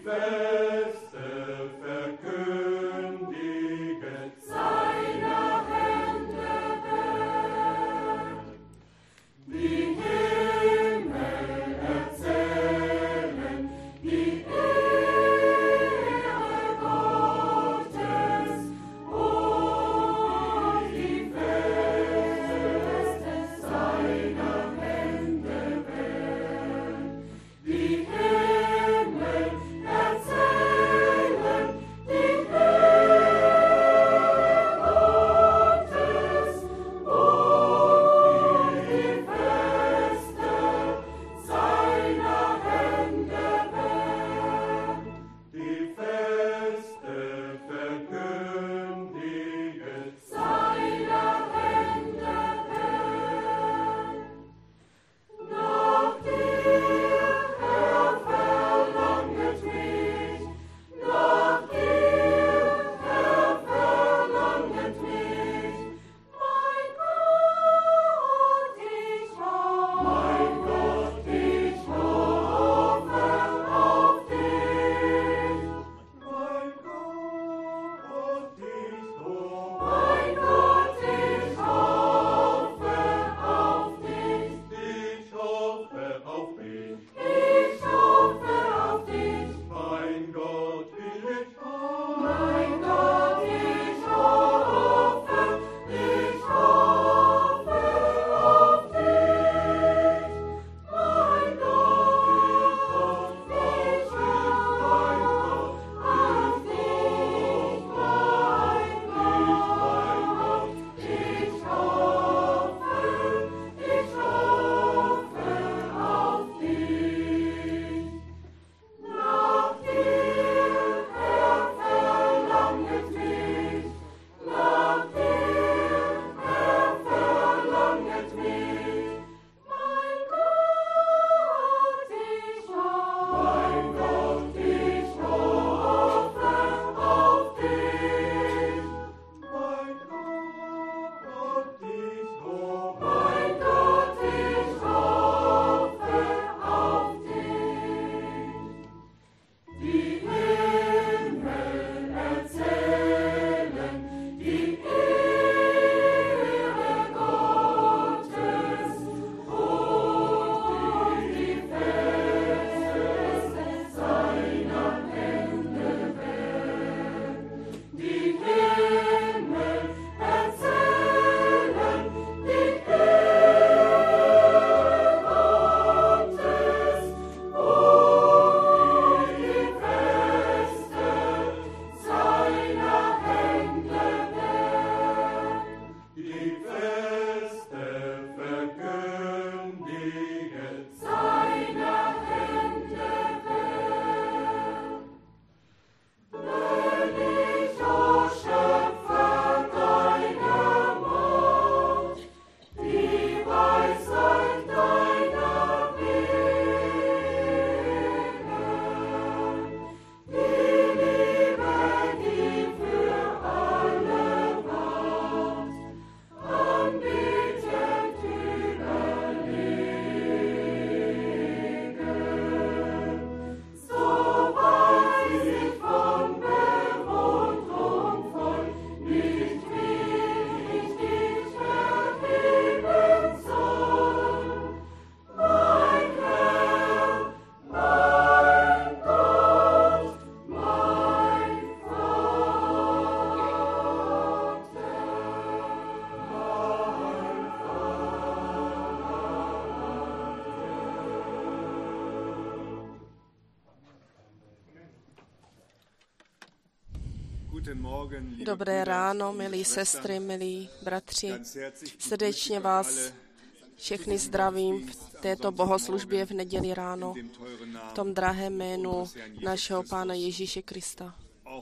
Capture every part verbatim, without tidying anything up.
Dobré ráno, milí sestry, milí bratři. Srdečně vás všechny zdravím v této bohoslužbě v neděli ráno, v tom drahém jménu našeho Pána Ježíše Krista.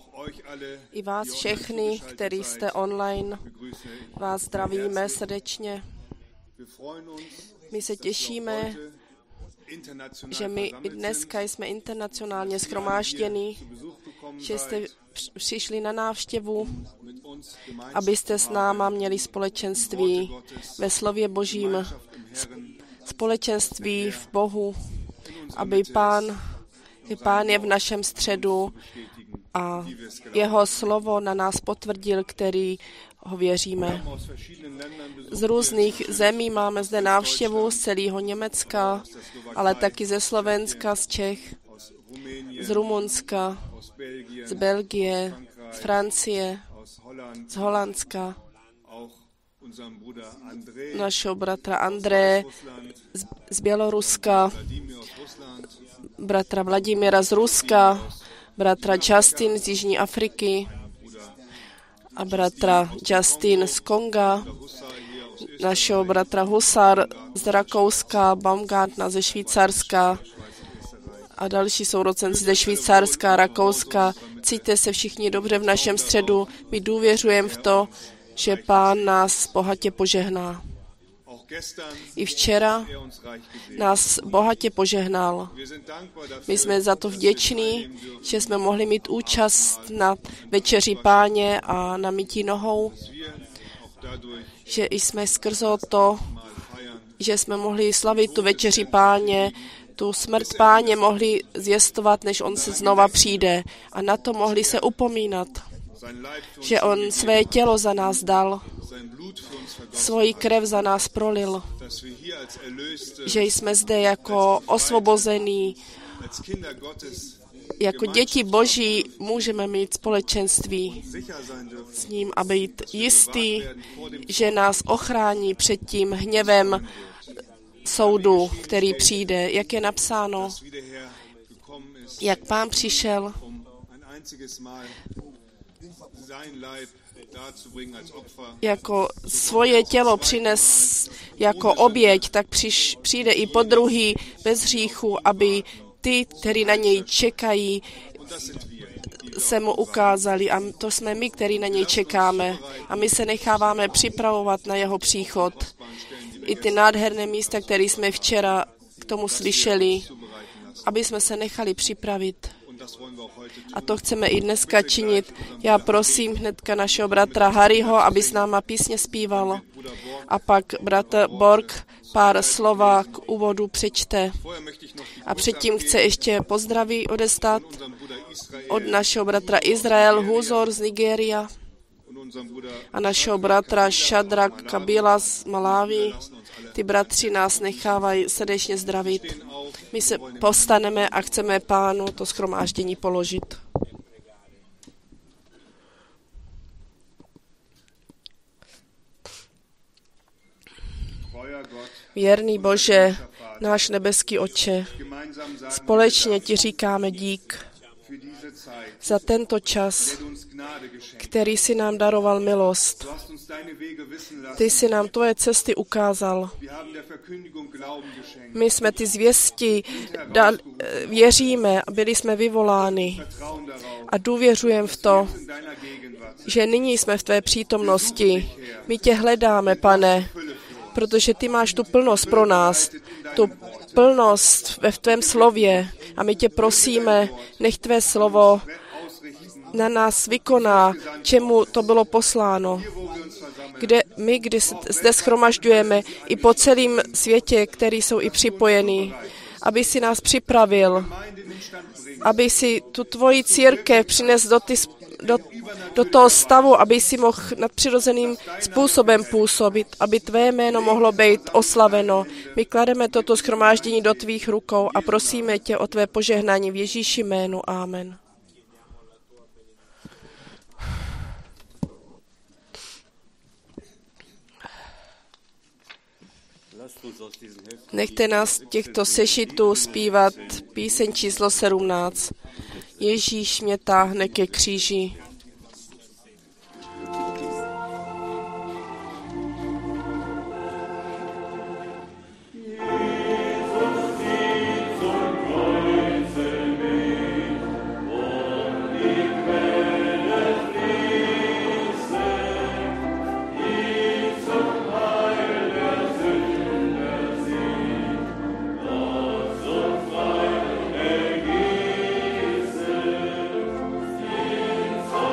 I vás všechny, kteří jste online, vás zdravíme srdečně. My se těšíme, že my i dneska jsme internacionálně shromážděni, že jste přišli na návštěvu, abyste s náma měli společenství ve slově Božím, společenství v Bohu, aby Pán Pán je v našem středu a jeho slovo na nás potvrdil, který ho věříme. Z různých zemí máme zde návštěvu z celého Německa, ale taky ze Slovenska, z Čech, z Rumunska, z Belgie, z Francie, z Holandska, našeho bratra André z, z Běloruska, bratra Vladimíra z Ruska, bratra Justin z Jižní Afriky a bratra Justin z Konga, našeho bratra Husar z Rakouska, Baumgartner ze Švýcarska a další sourozenci ze Švýcarska, Rakouska. Cítíte se všichni dobře v našem středu. My důvěřujeme v to, že Pán nás bohatě požehná. I včera nás bohatě požehnal. My jsme za to vděční, že jsme mohli mít účast na večeři Páně a na mytí nohou, že jsme skrze to, že jsme mohli slavit tu večeři Páně, tu smrt Páně mohli zvěstovat, než on se znova přijde. A na to mohli se upomínat, že on své tělo za nás dal, svoji krev za nás prolil, že jsme zde jako osvobození, jako děti Boží můžeme mít společenství s ním a být jistý, že nás ochrání před tím hněvem soudu, který přijde. Jak je napsáno, jak Pán přišel, jako svoje tělo přines jako oběť, tak přiš, přijde i po druhý bez hříchu, aby ty, kteří na něj čekají, se mu ukázali. A to jsme my, kteří na něj čekáme. A my se necháváme připravovat na jeho příchod. I ty nádherné místa, které jsme včera k tomu slyšeli, aby jsme se nechali připravit. A to chceme i dneska činit. Já prosím hnedka našeho bratra Harryho, aby s náma písně zpíval. A pak bratr Borg pár slova k úvodu přečte. A předtím chce ještě pozdraví odestat od našeho bratra Izrael Huzor z Nigéria a našeho bratra Shadrach Kabila z Malawi. Ty bratři nás nechávají srdečně zdravit. My se postaneme a chceme Pánu to shromáždění položit. Věrný Bože, náš nebeský Otče, společně ti říkáme dík za tento čas, který si nám daroval milost. Ty si nám tvoje cesty ukázal. My jsme ty zvěsti, dal, věříme, byli jsme vyvoláni a důvěřujeme v to, že nyní jsme v tvé přítomnosti. My tě hledáme, Pane, protože ty máš tu plnost pro nás, tu plnost ve tvém slově a my tě prosíme, nech tvé slovo na nás vykoná, čemu to bylo posláno. Kde my, kdy zde shromažďujeme i po celém světě, který jsou i připojení, aby si nás připravil, aby si tu tvoji církev přines do, ty, do, do toho stavu, aby si mohl nadpřirozeným způsobem působit, aby tvé jméno mohlo být oslaveno. My klademe toto shromáždění do tvých rukou a prosíme tě o tvé požehnání v Ježíši jménu. Amen. Nechte nás těchto sešitů zpívat píseň číslo sedmnáct. Ježíš mě táhne ke kříži. Oh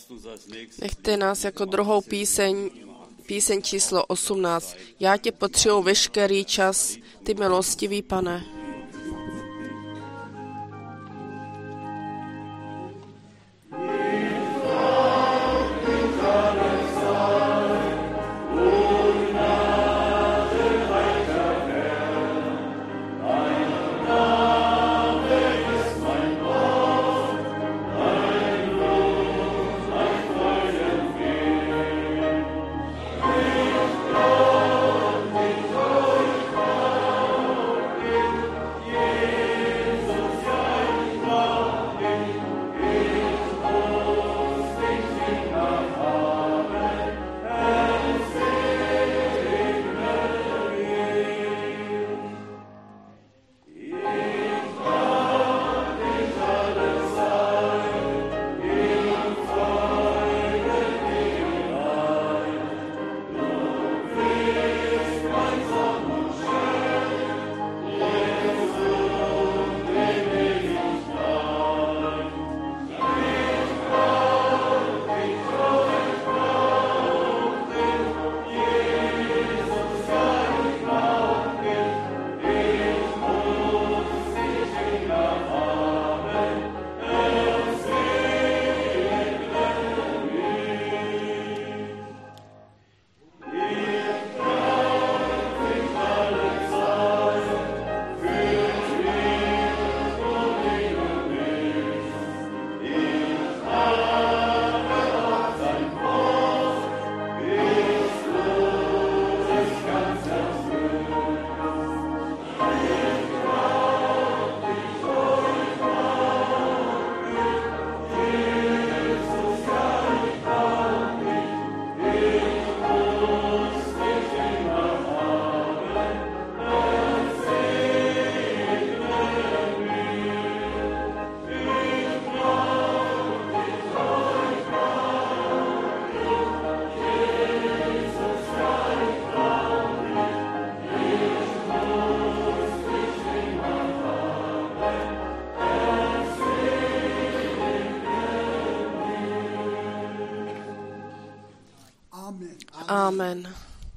Nechte nás jako druhou píseň, píseň číslo osmnáct. Já tě potřebuji veškerý čas, ty milostivý Pane. Amen.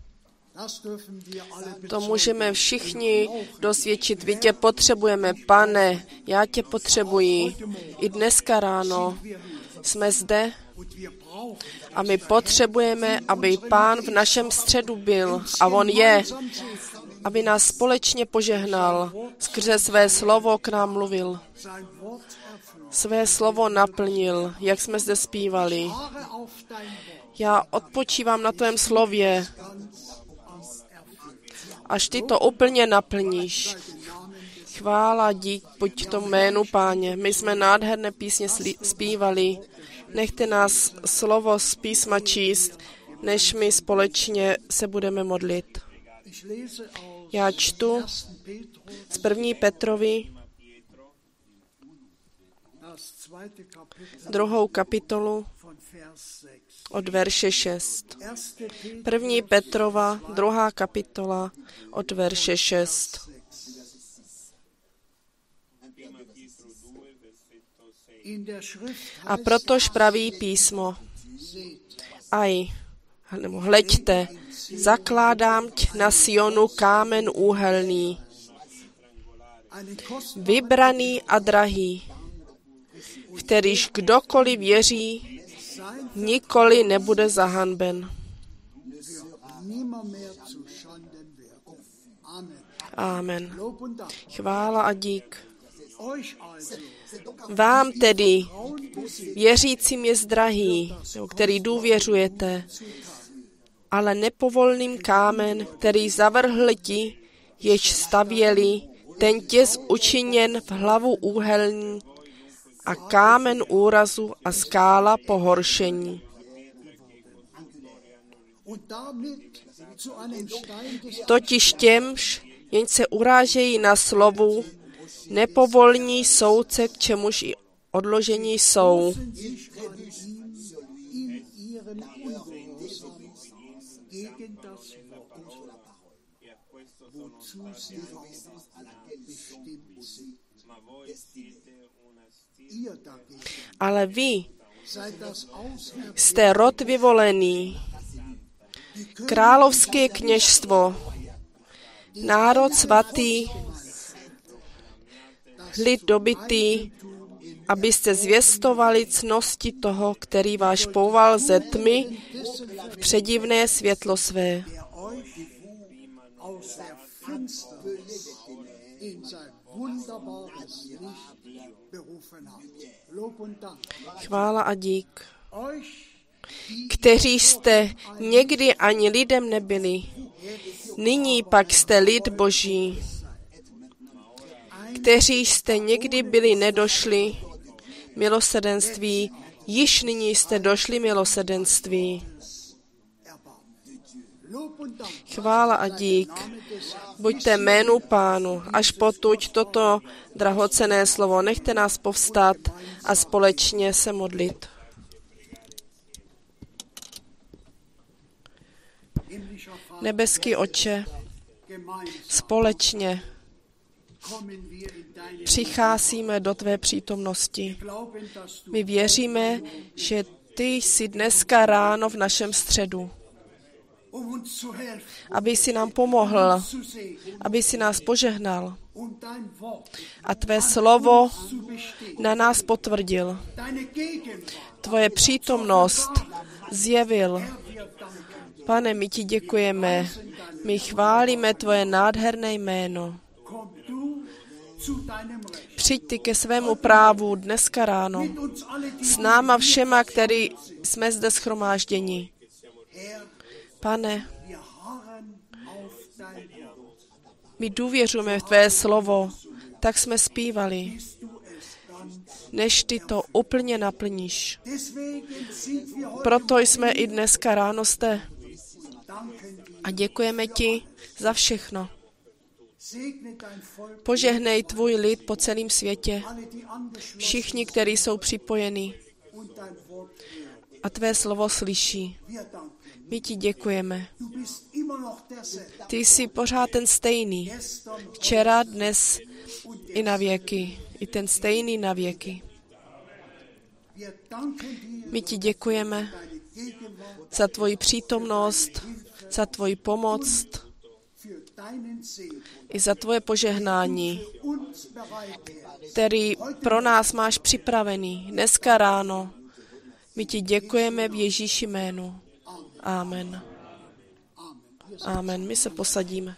To můžeme všichni dosvědčit. Vy tě potřebujeme, Pane, já tě potřebuji. I dneska ráno jsme zde a my potřebujeme, aby Pán v našem středu byl, a on je, aby nás společně požehnal, skrze své slovo k nám mluvil. Své slovo naplnil, jak jsme zde zpívali. Já odpočívám na tvém slově, až ty to úplně naplníš. Chvála, dík, buď tomu jménu, Páně. My jsme nádherné písně zpívali. Nechte nás slovo z písma číst, než my společně se budeme modlit. Já čtu z první Petrovi, druhou kapitolu od verše šest. První Petrova, druhá kapitola od verše šest. A protož praví písmo. Aj, nebo hleďte, zakládám tě na Sionu kámen úhelný, vybraný a drahý, kterýž kdokoliv věří, nikoli nebude zahanben. Amen. Chvála a dík. Vám tedy, věřícím je drahý, který důvěřujete, ale nepovolným kámen, který zavrhli ti, jež stavěli, ten těs učiněn v hlavu úhelní a kámen úrazu a skála pohoršení. Totiž těmž, jenž se urážejí na slovu, nepovolní soudce, k čemuž i odložení jsou. Ale vy Jste rod vyvolený, královské kněžstvo, národ svatý, lid dobytý, abyste zvěstovali cnosti toho, který váš pouval ze tmy v předivné světlo své. Chvála a dík, kteří jste někdy ani lidem nebyli, nyní pak jste lid Boží, kteří jste někdy byli nedošli milosrdenství, již nyní jste došli milosrdenství. Chvála a dík, buďte jménu Pánu, až potud toto drahocenné slovo. Nechte nás povstat a společně se modlit. Nebeský Otče, společně přicházíme do tvé přítomnosti. My věříme, že ty jsi dneska ráno v našem středu, aby si nám pomohl, aby si nás požehnal a tvé slovo na nás potvrdil. Tvoje přítomnost zjevil. Pane, my ti děkujeme, my chválíme tvoje nádherné jméno. Přijď ty ke svému právu dneska ráno s náma všema, který jsme zde shromážděni. Pane, my důvěřujeme v tvé slovo, tak jsme zpívali, než ty to úplně naplníš. Proto jsme i dneska ráno zde a děkujeme ti za všechno. Požehnej tvůj lid po celém světě, všichni, kteří jsou připojeni a tvé slovo slyší. My ti děkujeme. Ty jsi pořád ten stejný. Včera, dnes i na věky. I ten stejný na věky. My ti děkujeme za tvoji přítomnost, za tvoji pomoc i za tvoje požehnání, který pro nás máš připravený dneska ráno. My ti děkujeme v Ježíši jménu. Amen. Amen. My se posadíme.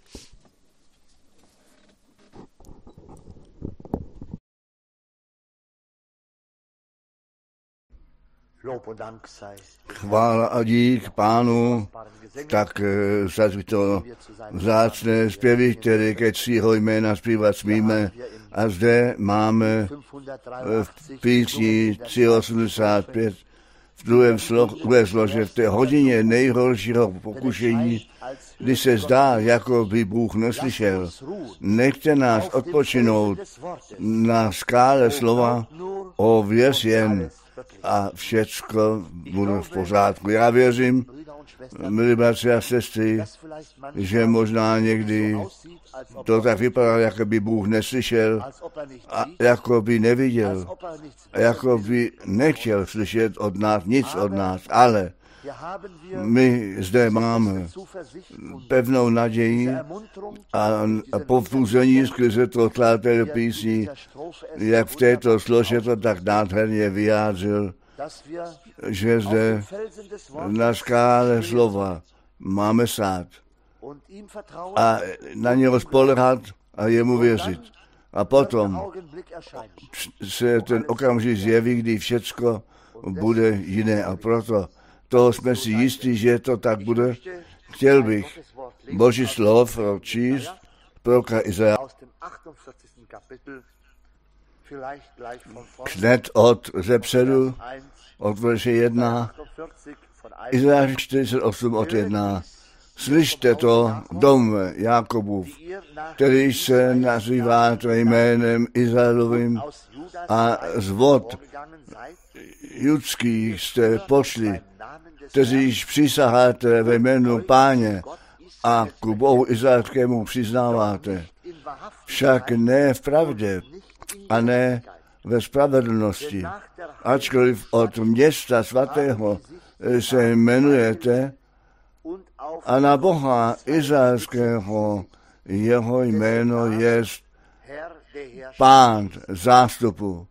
Chvála a dík Pánu, tak za to vzácné zpěvy, které ke svého jména zpívat smíme. A zde máme v písni tři osmdesát pět v druhém slože, v té hodině nejhoršího pokušení, kdy se zdá, jako by Bůh neslyšel. Nechte nás odpočinout na skále slova, o věř jen a všecko bude v pořádku. Já věřím, milí bratři a sestry, že možná někdy to tak vypadá, jako by Bůh neslyšel a jako by neviděl, a jako by nechtěl slyšet od nás nic od nás, ale my zde máme pevnou naději a povzbuzení skrze to kláté písní, jak v této slože to tak nádherně vyjádřil, že zde na skále slova máme sát a na něho spoléhat a jemu věřit. A potom se ten okamžik zjeví, kdy všecko bude jiné. A proto toho jsme si jistí, že to tak bude. Chtěl bych Boží slov číst proroka Izajáše hned od zepředu, od verše jedna, Izajáš čtyřicet osm od jedna. Slyšte to, dom Jakobův, který se nazýváte jménem Izraelovým a z vod judských jste pošli, kteří již přísaháte ve jménu Páně a ku Bohu izraelskému přiznáváte. Však ne v pravdě a ne ve spravedlnosti. Ačkoliv od města svatého se jmenujete a na Boha izraelského jeho jméno je Pán zástupu.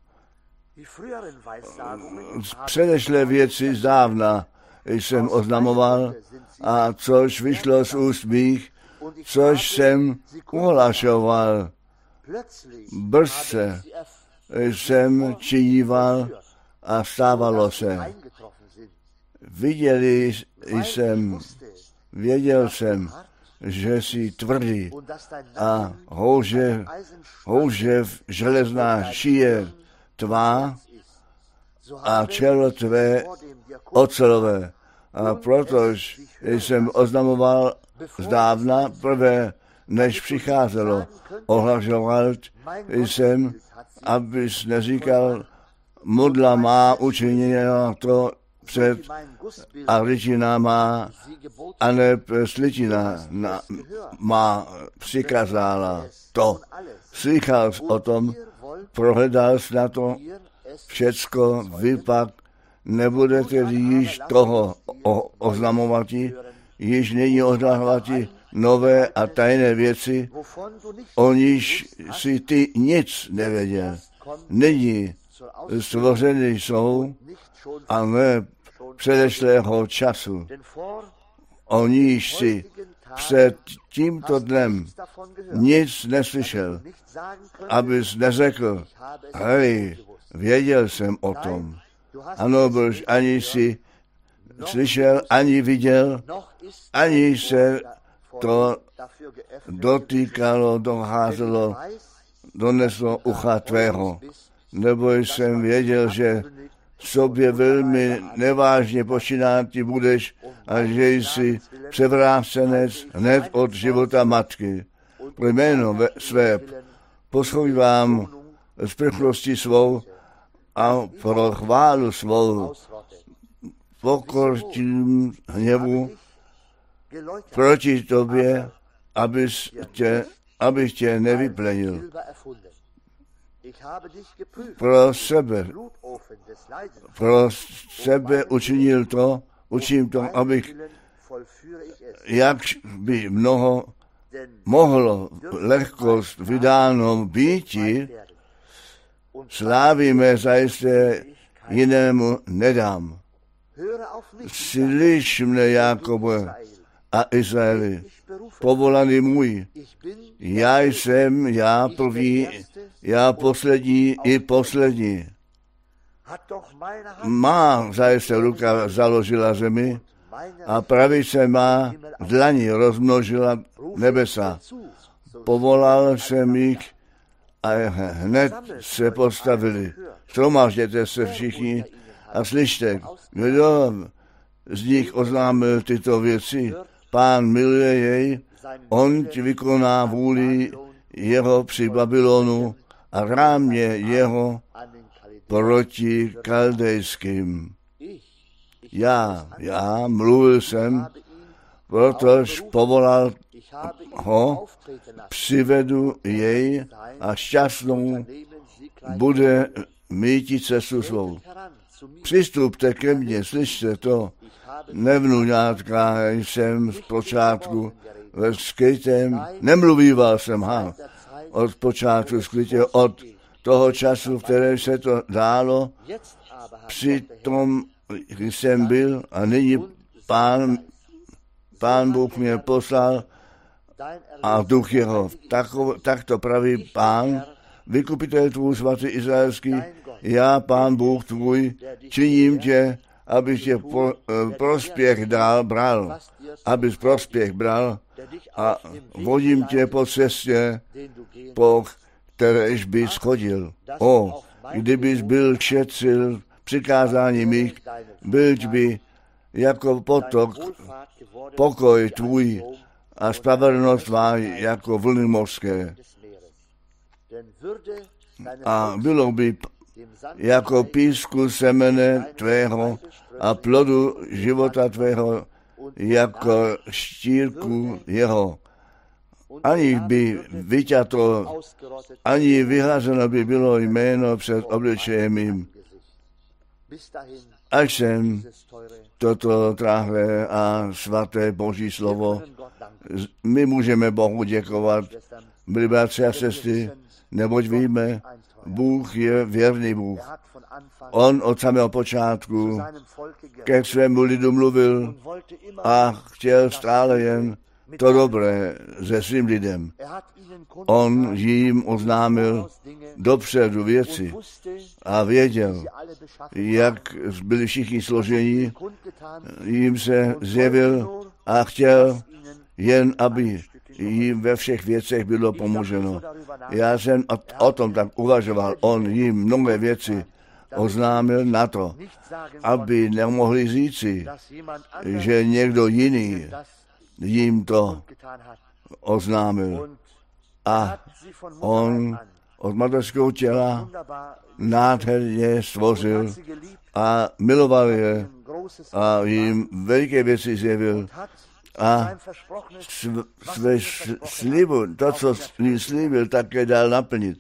Předešlé věci zdávna jsem oznamoval, a což vyšlo z úst mých, což jsem uhlašoval. Brzce jsem činíval a stávalo se. Viděli jsem, věděl jsem, že jsi tvrdý a houžev, houžev železná šíje tvá a čelo tvé ocelové. A protož jsem oznamoval zdávna prvé, než přicházelo, ohlašoval jsem, abys neříkal, modla má učiněna to před a ličina má, a ne sličina má přikázala to. Slychal jsi o tom, prohledal jsi na to všecko, vy pak nebudete již toho o, oznamovati, již není oznamovati nové a tajné věci, o níž si ty nic nevěděl. Není, stvořeny jsou a ne předešlého času. O níž si před tímto dnem nic neslyšel, abys neřekl, hej, věděl jsem o tom. Ano, bož ani si slyšel, ani viděl, ani se to dotýkalo, doházelo, doneslo ucha tvého. Nebo jsem věděl, že sobě velmi nevážně počínat ti budeš a že jsi převrácenec hned od života matky. Pro jméno své poschouvám sprchlosti svou a pro chválu svou pokorčím hněvu proti tobě, abys tě, abych tě nevyplenil. Pro sebe, pro sebe učinil to, učím to, abych, jak by mnoho mohlo lehkost vydáno býti, slávíme zajisté jinému nedám. Slyš mne, Jakobe a Izraeli, povolaný můj, já jsem, já první, já poslední i poslední. Má zajisté ruka založila zemi a pravice má v dlani rozmnožila nebesa. Povolal jsem jich a hned se postavili. Shromážděte se všichni a slyšte, kdo z nich oznámil tyto věci. Pán miluje jej, on ti vykoná vůli jeho při Babylonu a rámě jeho proti kaldejským. Já, já mluvil jsem, protože povolal ho, přivedu jej a šťastnou bude mít cestu svou. Přistupte ke mně, slyšte to, nevnuňátka jsem z počátku ve skrytém, nemluvíval jsem, ha, od počátku skrytě, od toho času, v kterém se to dálo, přitom jsem byl a nyní pán, pán Bůh mě poslal a duch jeho. Tako, tak to praví pán, vykupitel tvůj svatý izraelský, já, pán Bůh tvůj, činím tě, abych tě po, eh, prospěch dal, bral, abys prospěch bral a vodím tě po cestě, po kteréž bys chodil. O, kdybys byl šetřil přikázání mých, byl by jako potok, pokoj tvůj a spravedlnost tvá jako vlny mořské. A bylo by jako písku semene tvého a plodu života tvého jako štírku jeho. ani by vyťato, ani vyházeno by bylo jméno před obličejem jim. Až jsem toto tráhlé a svaté Boží slovo, my můžeme Bohu děkovat, milí bratři a sestry, neboť víme, Bůh je věrný Bůh. On od samého počátku ke svému lidu mluvil a chtěl stále jen to dobré se svým lidem. On jim oznámil dopředu věci a věděl, jak byli všichni složení, jim se zjevil a chtěl jen, aby jim ve všech věcech bylo pomoženo. Já jsem o, o tom tak uvažoval. On jim mnohé věci oznámil na to, aby nemohli říci, že někdo jiný jim to oznámil. A on od mateřského těla nádherně stvořil a miloval je a jim veliké věci zjevil a své slibu, to, co jim slíbil, také dal naplnit.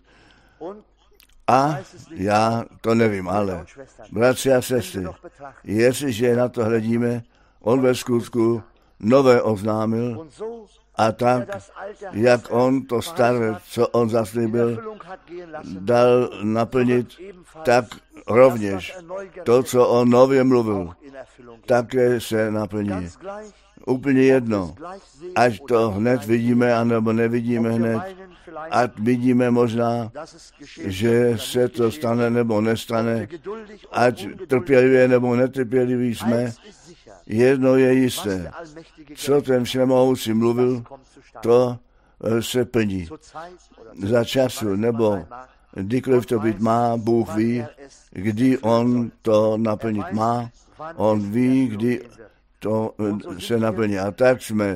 A já to nevím, ale bratři a sestry, jestliže na to hledíme, on ve skutku nové oznámil a tak, jak on to staré, co on zaslíbil, dal naplnit, tak rovněž to, co on nově mluvil, také se naplní. Úplně jedno, ať to hned vidíme, anebo nevidíme hned, ať vidíme možná, že se to stane nebo nestane, ať trpělivě nebo netrpěliví jsme, jedno je jisté, co ten všemohoucí mluvil, to se plní. Za času, nebo kdykoliv to být má, Bůh ví, kdy on to naplnit má, on ví, kdy to se naplní. A tak jsme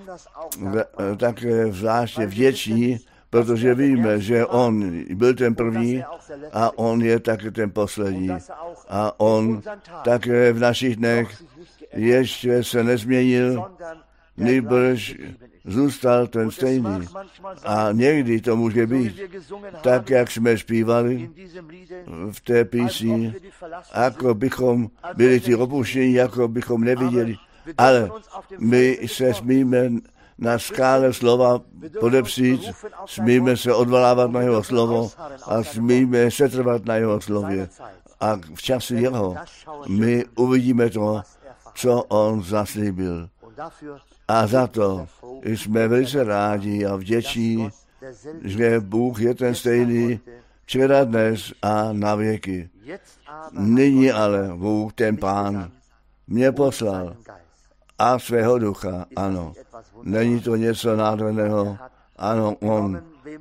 také zvláště vděční, protože víme, že on byl ten první a on je také ten poslední. A on také v našich dnech ještě se nezměnil, nýbrž zůstal ten stejný. A někdy to může být tak, jak jsme zpívali v té písni, jako bychom byli ty opuštění, jako bychom neviděli. Ale my se smíme na skále slova podepřít, smíme se odvolávat na jeho slovo a smíme setrvat na jeho slově. A v čase jeho my uvidíme to, co on zaslíbil. A za to jsme velice rádi a vděční, že Bůh je ten stejný včera, dnes a na věky. Nyní ale Bůh, ten Pán, mě poslal a svého ducha, ano. Není to něco nádherného, ano, on,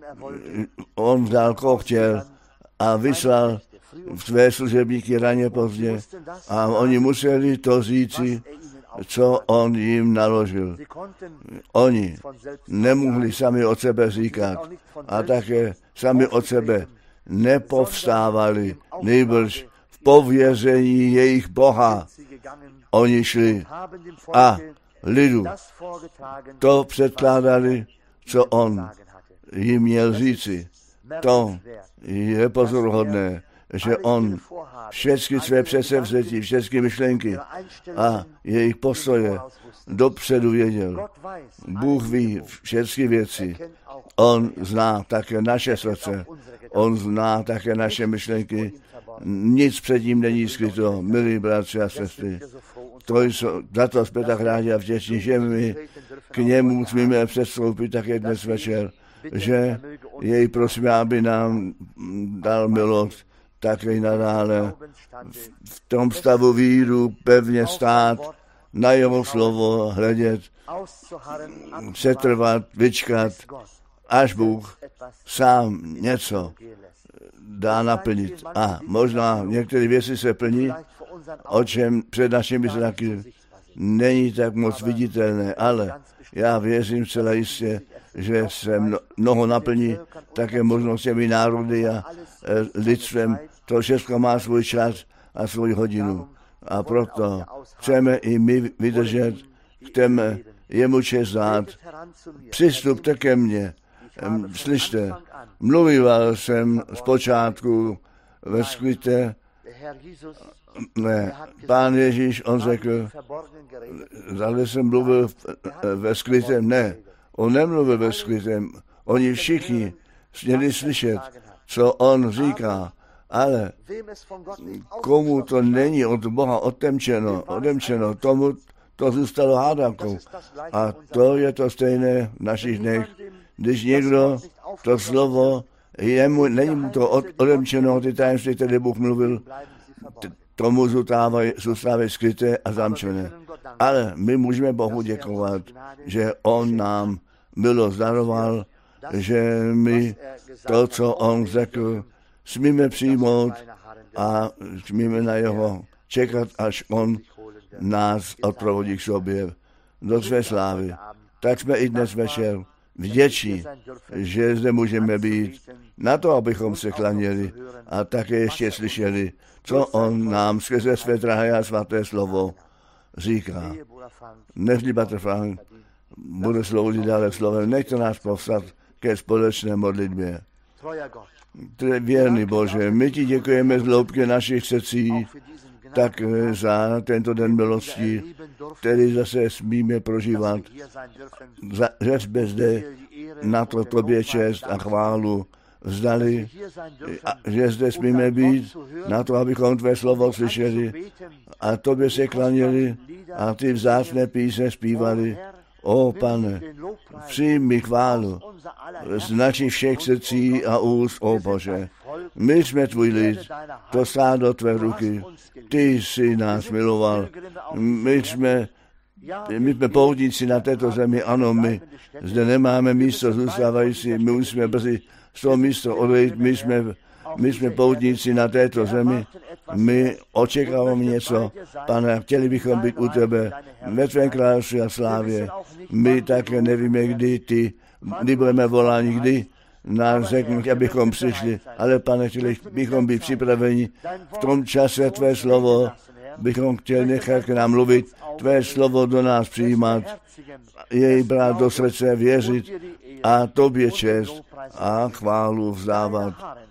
on vzal, koho chtěl a vyslal své služebníky raně pozdě a oni museli to říci, co on jim naložil. Oni nemohli sami od sebe říkat a také sami od sebe nepovstávali, nejbrž v pověření jejich Boha. Oni šli a lidu to předkládali, co on jim měl říci. To je pozoruhodné, že on všechny své předsevzetí, všechny myšlenky a jejich postoje dopředu věděl. Bůh ví všechny věci. On zná také naše srdce. On zná také naše myšlenky. Nic před ním není skryto, milí bratři a sestry. To jsou, za to jsme tak rádi a vděční, že my k němu smíme předstoupit také dnes večer, že jej prosíme, aby nám dal milost také nadále v tom stavu víru pevně stát, na jeho slovo hledět, přetrvat, vyčkat, až Bůh sám něco dá naplnit. A možná některé věci se plní, o čem před našimi zraky není tak moc viditelné, ale já věřím celá jistě, že se mnoho naplní také možnost těmi národy a lidstvem. To všechno má svůj čas a svou hodinu. A proto chceme i my vydržet, chceme jemu čest dát. Přistupte ke mně, slyšte, mluvil jsem zpočátku ve skryté, ne, Pán Ježíš, on řekl, zase jsem mluvil ve skrytém, ne, on nemluvil ve skrytém, oni všichni směli slyšet, co on říká, ale komu to není od Boha odemčeno, odemčeno, tomu to zůstalo hádankou. A to je to stejné v našich dnech, když někdo to slovo, jemu, není mu to od, odemčeno, ty tajemství, které Bůh mluvil, t- tomu zůstávají, zůstávají skryté a zamčené. Ale my můžeme Bohu děkovat, že on nám milost daroval, že my to, co on řekl, smíme přijmout a smíme na jeho čekat, až on nás odprovodí k sobě do své slávy. Tak jsme i dnes večer vděční, že zde můžeme být na to, abychom se klaněli a také ještě slyšeli, co on nám skrze své drahé a svaté slovo říká. Nežli Bratr Frank bude sloužit dále slovem, nechte nás povstat ke společné modlitbě. Věrný Bože, my ti děkujeme z hloubky našich srdcí, tak za tento den milosti, který zase smíme prožívat, za, že jsme zde na to tobě čest a chválu vzdali, a že zde smíme být na to, abychom tvé slovo slyšeli a tobě se klaněli a ty vzácné písně zpívali. O Pane, přijmi chválu z našich všech srdcí a úst, o Bože. My jsme tvůj lid, to stádo tvé ruky. Ty jsi nás miloval. My jsme, my jsme poutníci na této zemi, ano, my zde nemáme místo zůstávající, my musíme brzy z toho místo odejít, my jsme, my jsme poutníci na této zemi, my očekáváme něco, Pane, chtěli bychom být u tebe ve tvém království a slávě. My také nevíme, kdy ty, kdy budeme voláni, kdy nás řeknуть, abychom přišli, ale Pane, chtěli bychom být připraveni v tom čase tvé slovo, bychom chtěli nechat k nám mluvit, tvé slovo do nás přijímat, jej brát do srdce, věřit a tobě čest a chválu vzdávat.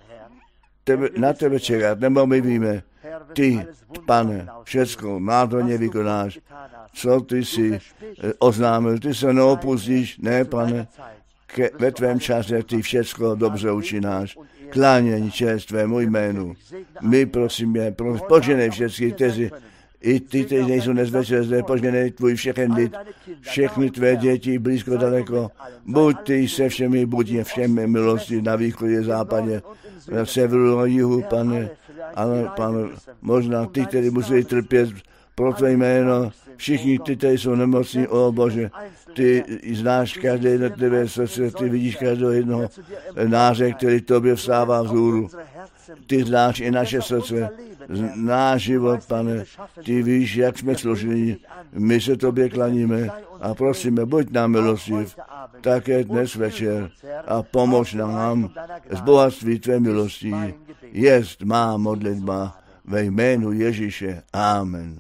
Tebe, na tebe čekat, nebo my víme, ty, Pane, všecko nádherně vykonáš, co ty si oznámil, ty se neopustíš, ne, Pane, ke, ve tvém čase ty všecko dobře učináš. Klánění čest tvému jménu. My prosíme, pros, poženej všechny, kteří i ty, kteří nejsou dnes večer zde, poženej tvůj všechen lid, všechny tvé děti, blízko, daleko. Buď ty se všemi, buď je všemi milosti na východě, západě, na severu a jihu, Pane, ale Pane, možná ty, kteří musí trpět pro tvé jméno, všichni ty, kteří jsou nemocní, o Bože, ty znáš každé jednotlivé srdce, ty vidíš každého jednoho náře, který tobě vstává vzhůru. Ty znáš i naše srdce, náš život, Pane, ty víš, jak jsme složení, my se tobě klaníme a prosíme, buď nám milostiv, také dnes večer a pomož nám z bohatství tvé milostí. Jest má modlitba ve jménu Ježíše. Amen.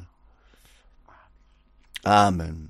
Amen.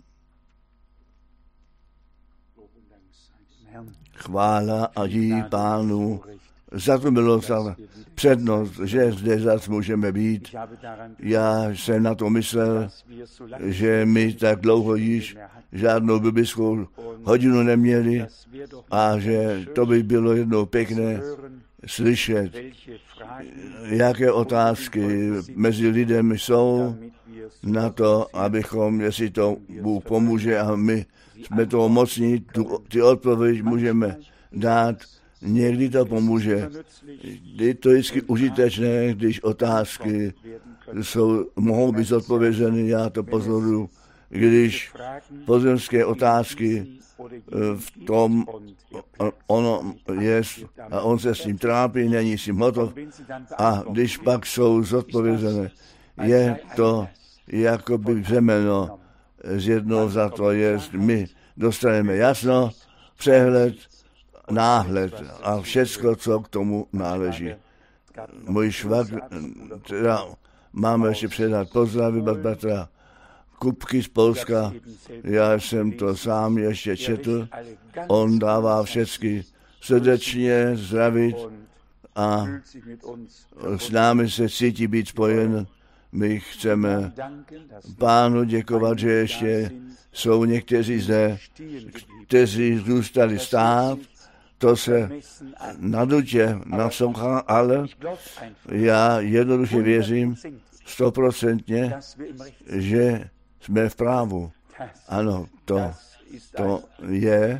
Chvála a dík Pánu za tu milost a přednost, že zde zas můžeme být. Já jsem na to myslel, že my tak dlouho již žádnou biblickou hodinu neměli a že to by bylo jednou pěkné slyšet, jaké otázky mezi lidem jsou na to, abychom, jestli to Bůh pomůže a my jsme toho mocní, tu, ty odpověď můžeme dát, někdy to pomůže. Je to vždycky užitečné, když otázky jsou, mohou být odpovězeny, já to pozoruju, když pozemské otázky v tom ono je a on se s tím trápí, není s tím hotov a když pak jsou zodpovězené, je to jako by břemeno z jednou za to jest, my dostaneme jasno, přehled, náhled a všecko, co k tomu náleží. Můj švagr, teda máme ještě předat pozdravy, bratra Kupky z Polska, já jsem to sám ještě četl, on dává všechny srdečně zdravit a s námi se cítí být spojen. My chceme Pánu děkovat, že ještě jsou někteří zde, kteří zůstali stát. To se nadutě naslouchá, ale já jednoduše věřím stoprocentně, že jsme v právu. Ano, to, to je.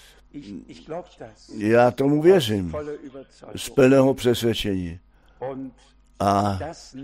Já tomu věřím z plného přesvědčení. A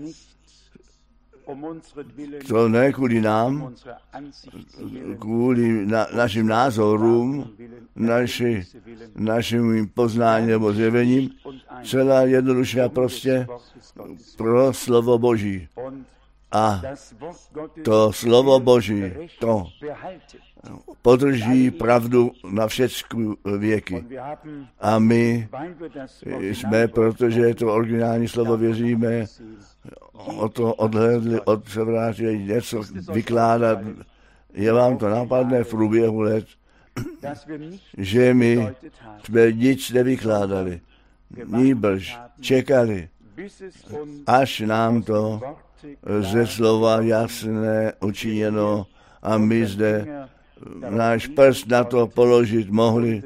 to ne kvůli nám, kvůli na, našim názorům, naši, našim poznáním nebo zjevením, celá jednoduše a prostě pro slovo Boží. A to slovo Boží, to podrží pravdu na všechny věky. A my jsme, protože to originální slovo věříme, o to odhlédli, od se vrátili něco vykládat. Je vám to napadne v průběhu let, že my jsme nic nevykládali. Nýbrž čekali, až nám to ze slova jasné učiněno a my zde náš prst na to položit mohli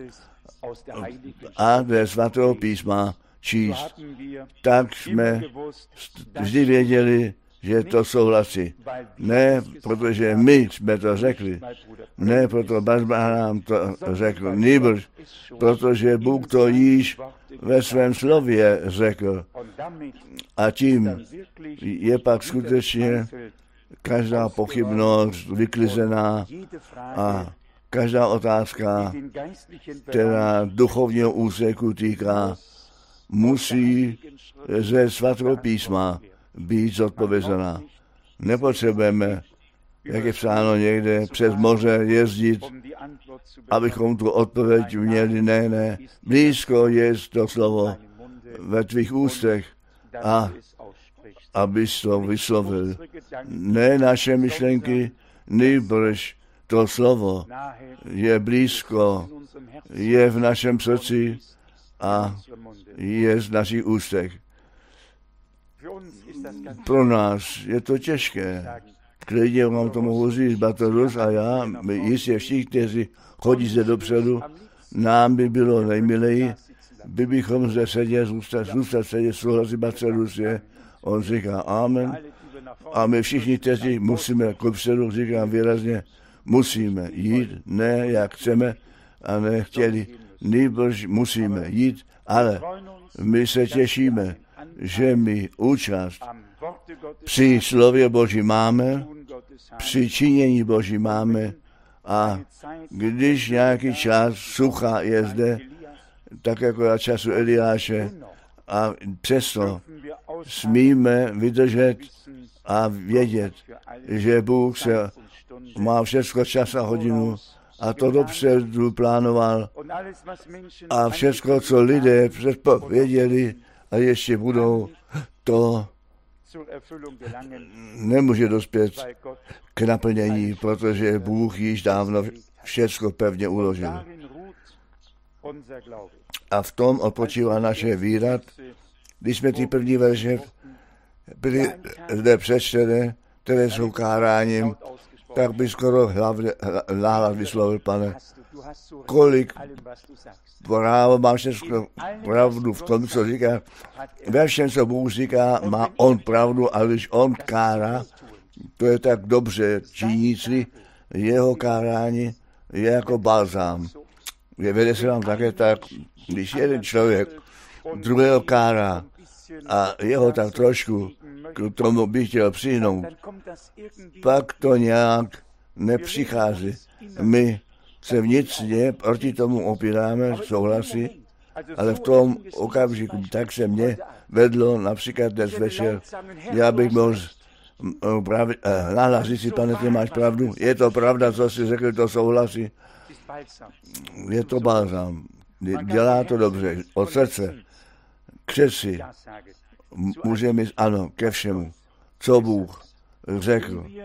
a ze svatého písma číst. Tak jsme vždy věděli, že to souhlasí. Ne, protože my jsme to řekli. Ne, proto Bazbach nám to řekl. Nýbrž, protože Bůh to již ve svém slově řekl. A tím je pak skutečně každá pochybnost vyklizená a každá otázka, která duchovního úseku týká, musí ze svatého písma být zodpovězená. Nepotřebujeme, jak je psáno někde, přes moře jezdit, abychom tu odpověď měli. Ne, ne. Blízko je to slovo ve tvých ústech a abys to vyslovil. Ne naše myšlenky, nýbrž to slovo je blízko, je v našem srdci a je z našich ústech. Pro nás je to těžké. Klidně vám to mohu říct, Batorus a já, my jistě všichni, kteří chodí zde dopředu, nám by bylo nejmileji, by bychom zde sedět, zůstat, zůstat sedět, souhlasí Batorus je. On říká amen. A my všichni, kteří musíme kupředu, říkám výrazně, musíme jít, ne jak chceme a ne chtěli, nýbrž musíme jít, ale my se těšíme, že my účast při slově Boží máme, při činění Boží máme a když nějaký čas sucha je zde, tak jako na času Eliáše, a přesto smíme vydržet a vědět, že Bůh se má všechno čas a hodinu a to dopředu plánoval a všechno, co lidé předpověděli a ještě budou, to nemůže dospět k naplnění, protože Bůh již dávno všechno pevně uložil. A v tom odpočívá naše víra. Když jsme ty první verše byli zde přečtené, které jsou káráním, tak by skoro hlavně vyslovil, Pane, kolik právo má všechno pravdu v tom, co říká. Ve všem, co Bůh říká, má on pravdu, ale když on kárá, to je tak dobře činící, jeho kárání je jako balzám. Vede se vám také tak, když jeden člověk druhého kárá a jeho tak trošku k tomu by chtěl přihnout, pak to nějak nepřichází. My se vnitřně proti tomu opíráme, souhlasí, ale v tom okamžiku tak se mě vedlo například dnes večer. Já bych mohl nahlásit si, pane, ty máš pravdu, je to pravda, co jsi řekl, to souhlasí. Je to balzám, dělá to dobře, od srdce, křesy, může mít ano ke všemu, co Bůh řekl.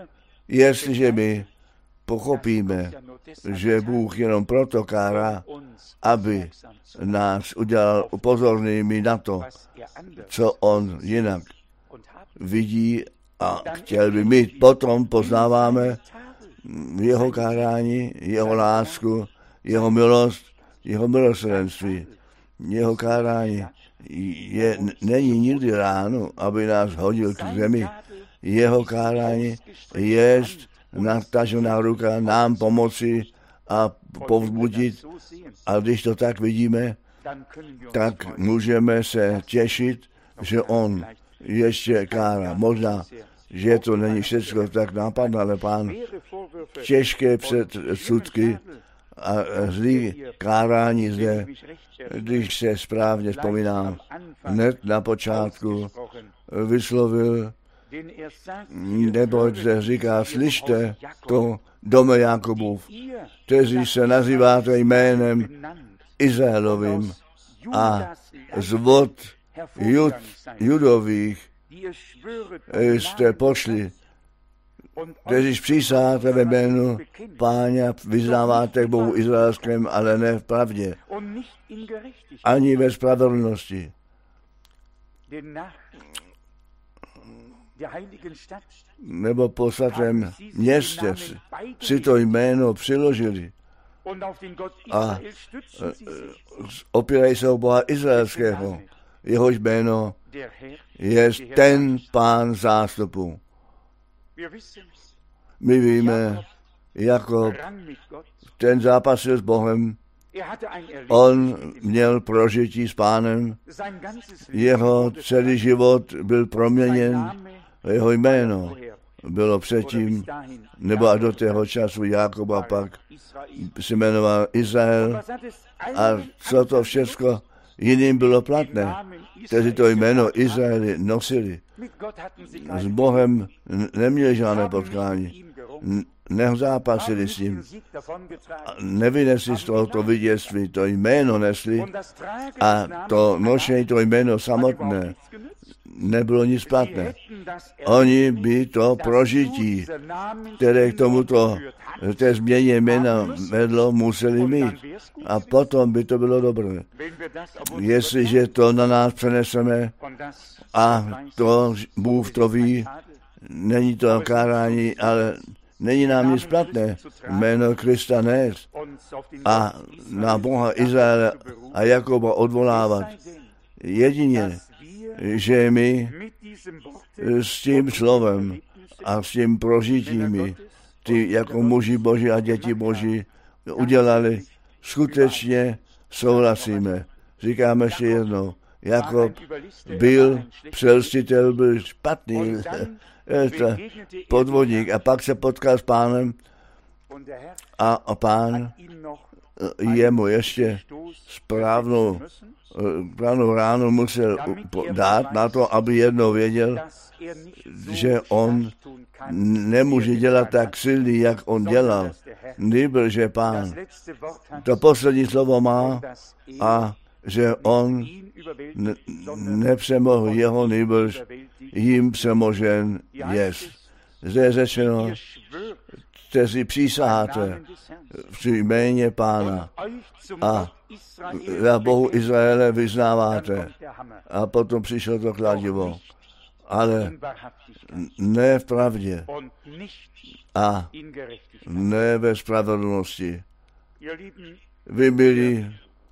Jestliže my pochopíme, že Bůh jenom proto kárá, aby nás udělal upozornými na to, co on jinak vidí a chtěl by mít. Potom poznáváme jeho kárání, jeho lásku, jeho milost, jeho milosrdenství. Jeho kárání je, není nikdy ráno, aby nás hodil k zemi. Jeho kárání je natažená ruka nám pomoci a povzbudit. A když to tak vidíme, tak můžeme se těšit, že on ještě kárá. Možná, že to není všechno tak nápadné, ale Pán těžké předsudky a zlý kárání zde, když se správně vzpomínám, hned na počátku vyslovil, neboť se říká, slyšte to, dome Jakobův, kteří se nazýváte jménem Izraelovým a z vod jud, judových jste pošli, kteří přísáte ve jménu Páně, vyznáváte k Bohu izraelském, ale ne v pravdě, ani ve spravedlnosti. Nebo po svatém městě si to jméno přiložili a opírají se o Boha izraelského. Jehož jméno je ten Pán zástupů. My víme, jako ten zápasil s Bohem, on měl prožití s Pánem, jeho celý život byl proměněn, jeho jméno bylo předtím, nebo a do tého času Jakoba pak se jmenoval Izrael. A co to všechno jiným bylo platné, kteří to jméno Izraeli nosili. S Bohem neměli žádné potkání, nezápasili s ním, nevynesli z tohoto vítězství, to jméno nesli a to nošení, to jméno samotné nebylo nic platné. Oni by to prožití, které k tomuto, té změně jména vedlo, museli mít. A potom by to bylo dobré. Jestliže to na nás přeneseme a to Bůh to ví, není to kárání, ale není nám nic platné. Jméno Krista nést a na Boha Izraele a Jakoba odvolávat. Jedině, že my s tím slovem a s tím prožitími, ty jako muži Boží a děti Boží udělali, skutečně souhlasíme. Říkáme ještě jednou, Jakob byl přelstitel, byl špatný podvodník a pak se potkal s Pánem a, a Pán jemu ještě správnou Právnou ránu musel dát na to, aby jednou věděl, že on nemůže dělat tak silný, jak on dělal. Nýbrž, že Pán to poslední slovo má a že on ne- nepřemohl jeho, nýbrž jim přemožen jest. Zde je řečeno, kteří přísaháte v jméně Pána a za Bohu Izraele vyznáváte. A potom přišlo to kladivo. Ale ne v pravdě a ne ve spravedlnosti. Vy byli,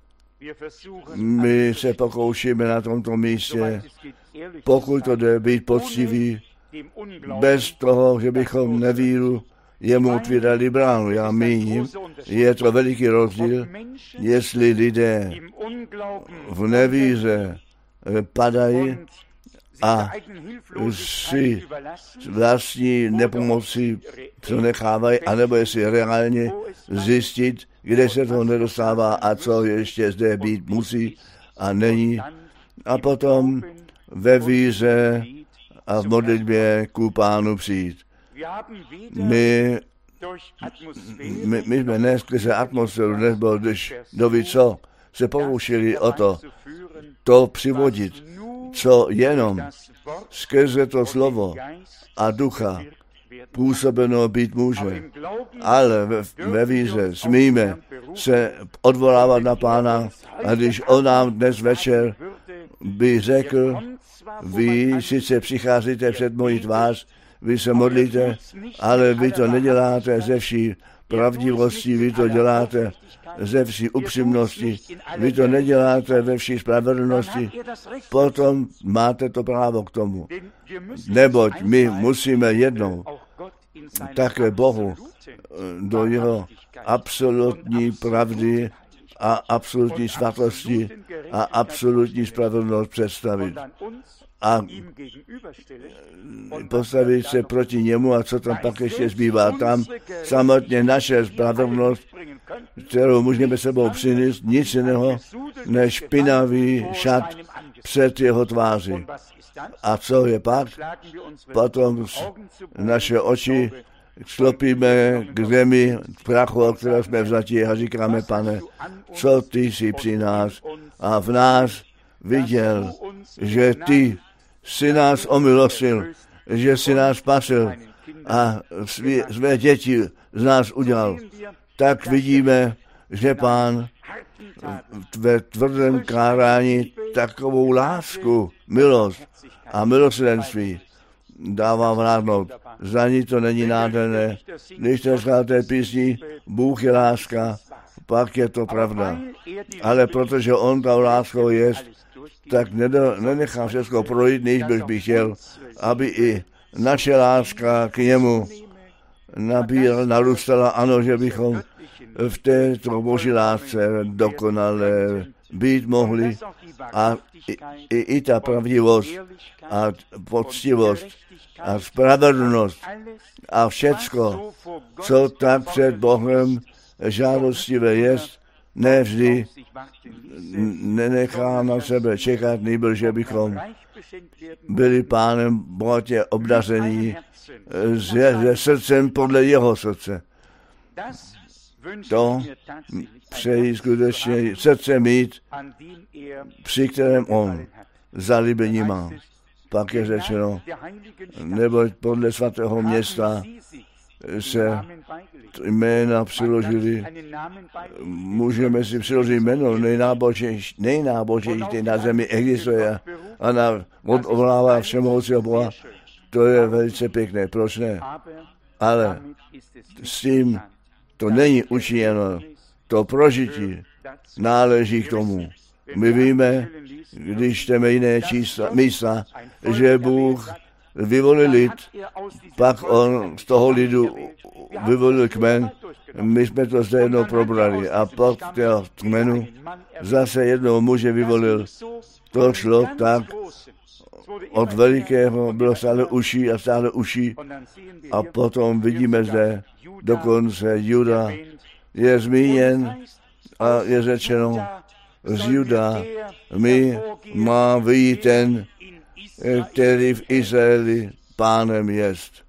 my se pokoušíme na tomto místě, pokud to jde, být poctivý, bez toho, že bychom nevíru jemu otvírali bránu. Já míním, je to veliký rozdíl, jestli lidé v nevíře padají a si vlastní nepomocí přenechávají, anebo jestli reálně zjistit, kde se to nedostává a co ještě zde být musí a není. A potom ve víře a v modlitbě ku Pánu přijít. My, my, my jsme ne skrze atmosféru, nebo když doví co, se pokoušeli o to, to přivodit, co jenom skrze to slovo a ducha působeno být může. Ale ve, ve víře smíme se odvolávat na Pána, a když on nám dnes večer by řekl, vy sice přicházíte před mojí tvář, vy se modlíte, ale vy to neděláte ze vší pravdivosti, vy to děláte ze vší upřímnosti, vy to neděláte ve vší spravedlnosti, potom máte to právo k tomu. Neboť my musíme jednou také Bohu do jeho absolutní pravdy a absolutní svatosti a absolutní spravedlnost představit. A postavit se proti němu, a co tam pak ještě zbývá. Tam samotně naše spravedlnost, kterou můžeme sebou přinést, nic jiného než špinavý šat před jeho tváří. A co je pak? Potom naše oči sklopíme k zemi, k prachu, o které jsme vzatí, a říkáme, Pane, co ty jsi při nás a v nás viděl, že ty jsi nás omilosil, že jsi nás spasil a svě, své děti z nás udělal. Tak vidíme, že Pán ve tvrdém kárání takovou lásku, milost a milosrdenství dává vládnout. Za ní to není nádherné. Když to říká té písni, Bůh je láska, pak je to pravda. Ale protože on ta láskou je, tak nedo, nenechám všechno projít, než bych bych chtěl, aby i naše láska k němu nabíral, narůstala, ano, že bychom v této boží lásce dokonale být mohli a i, i, i ta pravdivost a poctivost a spravedlnost a všecko, co tak před Bohem žádostivé jest, ne vždy nenechá na sebe čekat, nejbrž, že bychom byli Pánem bohatě obdaření se, se srdcem podle jeho srdce. To přeji skutečně srdce mít, při kterém on zalíbení má. Pak je řečeno, neboť podle svatého města se jména přiložili, můžeme si přiložit jméno, nejnábožnější, nejnábožnější na zemi existuje a na odvolává všemohoucího Boha. To je velice pěkné, proč ne? Ale s tím to není učiněno, to prožití náleží k tomu. My víme, když čteme jiné čísla, místa, že Bůh vyvolil lid, pak on z toho lidu vyvolil kmen, my jsme to zde jednou probrali a pod toho kmenu zase jednou muže vyvolil. To šlo tak, od velikého bylo stále uší a stále uší a potom vidíme zde dokonce Juda je zmíněn a je řečeno, z Juda my má vyjít ten, který v Izraeli pánem jest.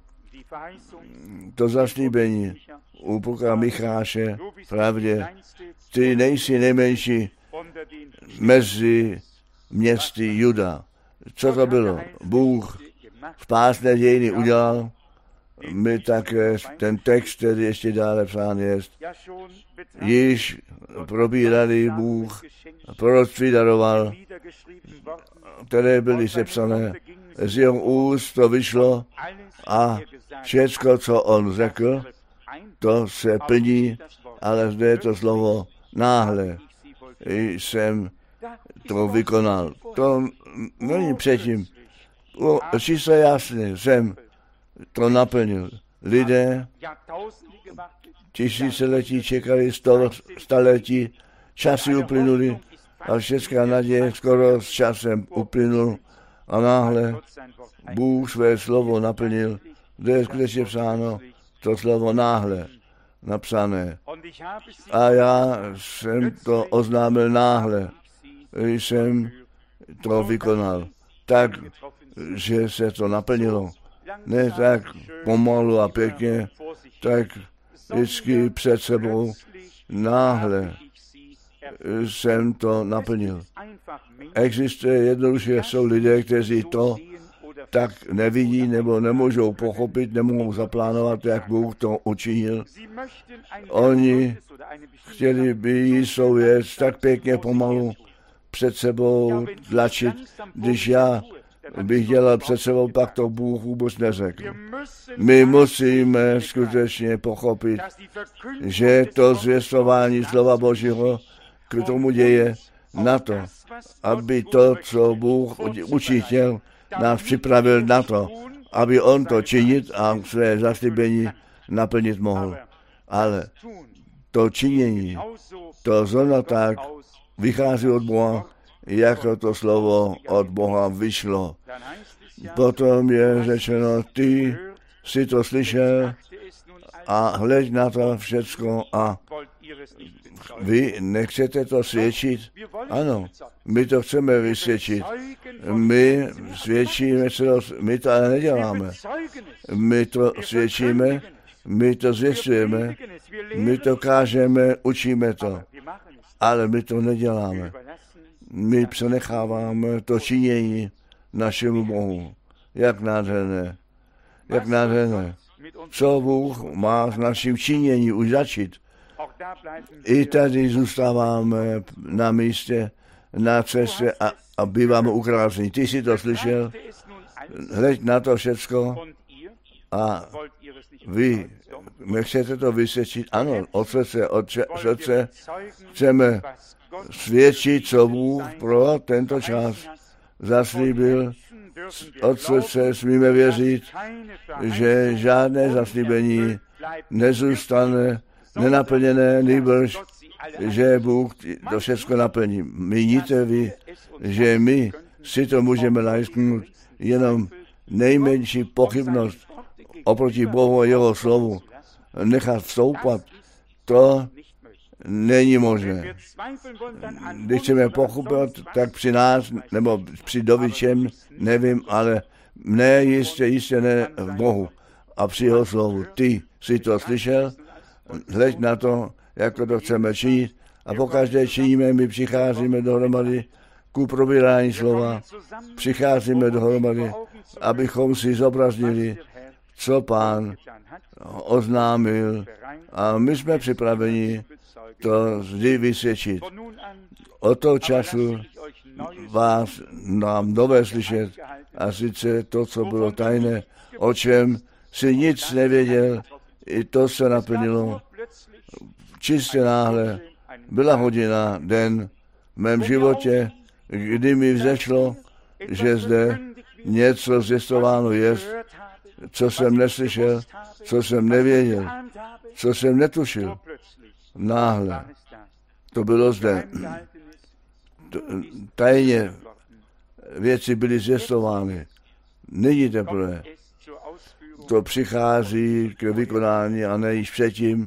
To zaslíbení u proroka Micháše pravdě, ty nejsi nejmenší mezi městy Juda. Co to bylo? Bůh spásné dějiny udělal, my také ten text, který ještě dále psán jest, již probírali Bůh, proroctví daroval, které byly sepsané, z jeho úst to vyšlo a všecko, co on řekl, to se plní, ale zde je to slovo náhle jsem to vykonal. To není předtím. Číslo jasné, jsem to naplnil. Lidé tisíciletí čekali, sto staletí, časy uplynuli a všechna naděje skoro s časem uplynul a náhle Bůh své slovo naplnil. Kde je skutečně psáno to slovo náhle napsané. A já jsem to oznámil náhle. Jsem to vykonal. Tak, že se to naplnilo. Ne tak pomalu a pěkně, tak vždycky před sebou náhle jsem to naplnil. Existuje jednoduše, jsou lidé, kteří to tak nevidí nebo nemůžou pochopit, nemohou zaplánovat, jak Bůh to učinil. Oni chtěli by jistou věc tak pěkně pomalu před sebou tlačit. Když já bych dělal před sebou, pak to Bůh vůbec neřekl. My musíme skutečně pochopit, že to zvěstování slova Božího k tomu děje na to, aby to, co Bůh učit chtěl, nás připravil na to, aby on to činit a své zaslíbení naplnit mohl. Ale to činění, to zrovna tak vychází od Boha, jako to slovo od Boha vyšlo. Potom je řečeno, ty jsi to slyšel a hleď na to všecko a vy nechcete to svědčit? Ano, my to chceme vysvědčit. My svědčíme, my to ale neděláme. My to svědčíme, my to zvěstujeme, my to kážeme, učíme to. Ale my to neděláme. My přenecháváme to činění našemu Bohu. Jak nádherné. Jak nádherné. Co Bůh má s naším činěním už začít. I tady zůstáváme na místě, na cestě a, a býváme ukráceni. Ty jsi to slyšel, hleď na to všecko a vy nechcete to vysvědčit. Ano, od srdce, od srdce chceme svědčit, co Bůh pro tento čas zaslíbil. Od srdce smíme věřit, že žádné zaslíbení nezůstane nenaplněné, nýbrž, že Bůh to všechno naplní. Míníte vy, že my si to můžeme najsknout jenom nejmenší pochybnost oproti Bohu a jeho slovu nechat vstoupat, to není možné. Když chceme pochopit, tak při nás, nebo při dovičem, nevím, ale ne jistě, jistě ne v Bohu a při jeho slovu. Ty jsi to slyšel, hleď na to, jako to chceme činit a pokaždé činíme, my přicházíme dohromady ku probírání slova, přicházíme dohromady, abychom si zobraznili, co Pán oznámil a my jsme připraveni to vždy vysvědčit. Od toho času vás nám nové slyšet a sice to, co bylo tajné, o čem si nic nevěděl, i to se naplnilo. Čistě náhle byla hodina, den v mém životě, kdy mi vzešlo, že zde něco zjistováno je, co jsem neslyšel, co jsem nevěděl, co jsem netušil. Náhle. To bylo zde. Tajně věci byly zjistovány. Není teprve. To přichází k vykonání a ne již předtím.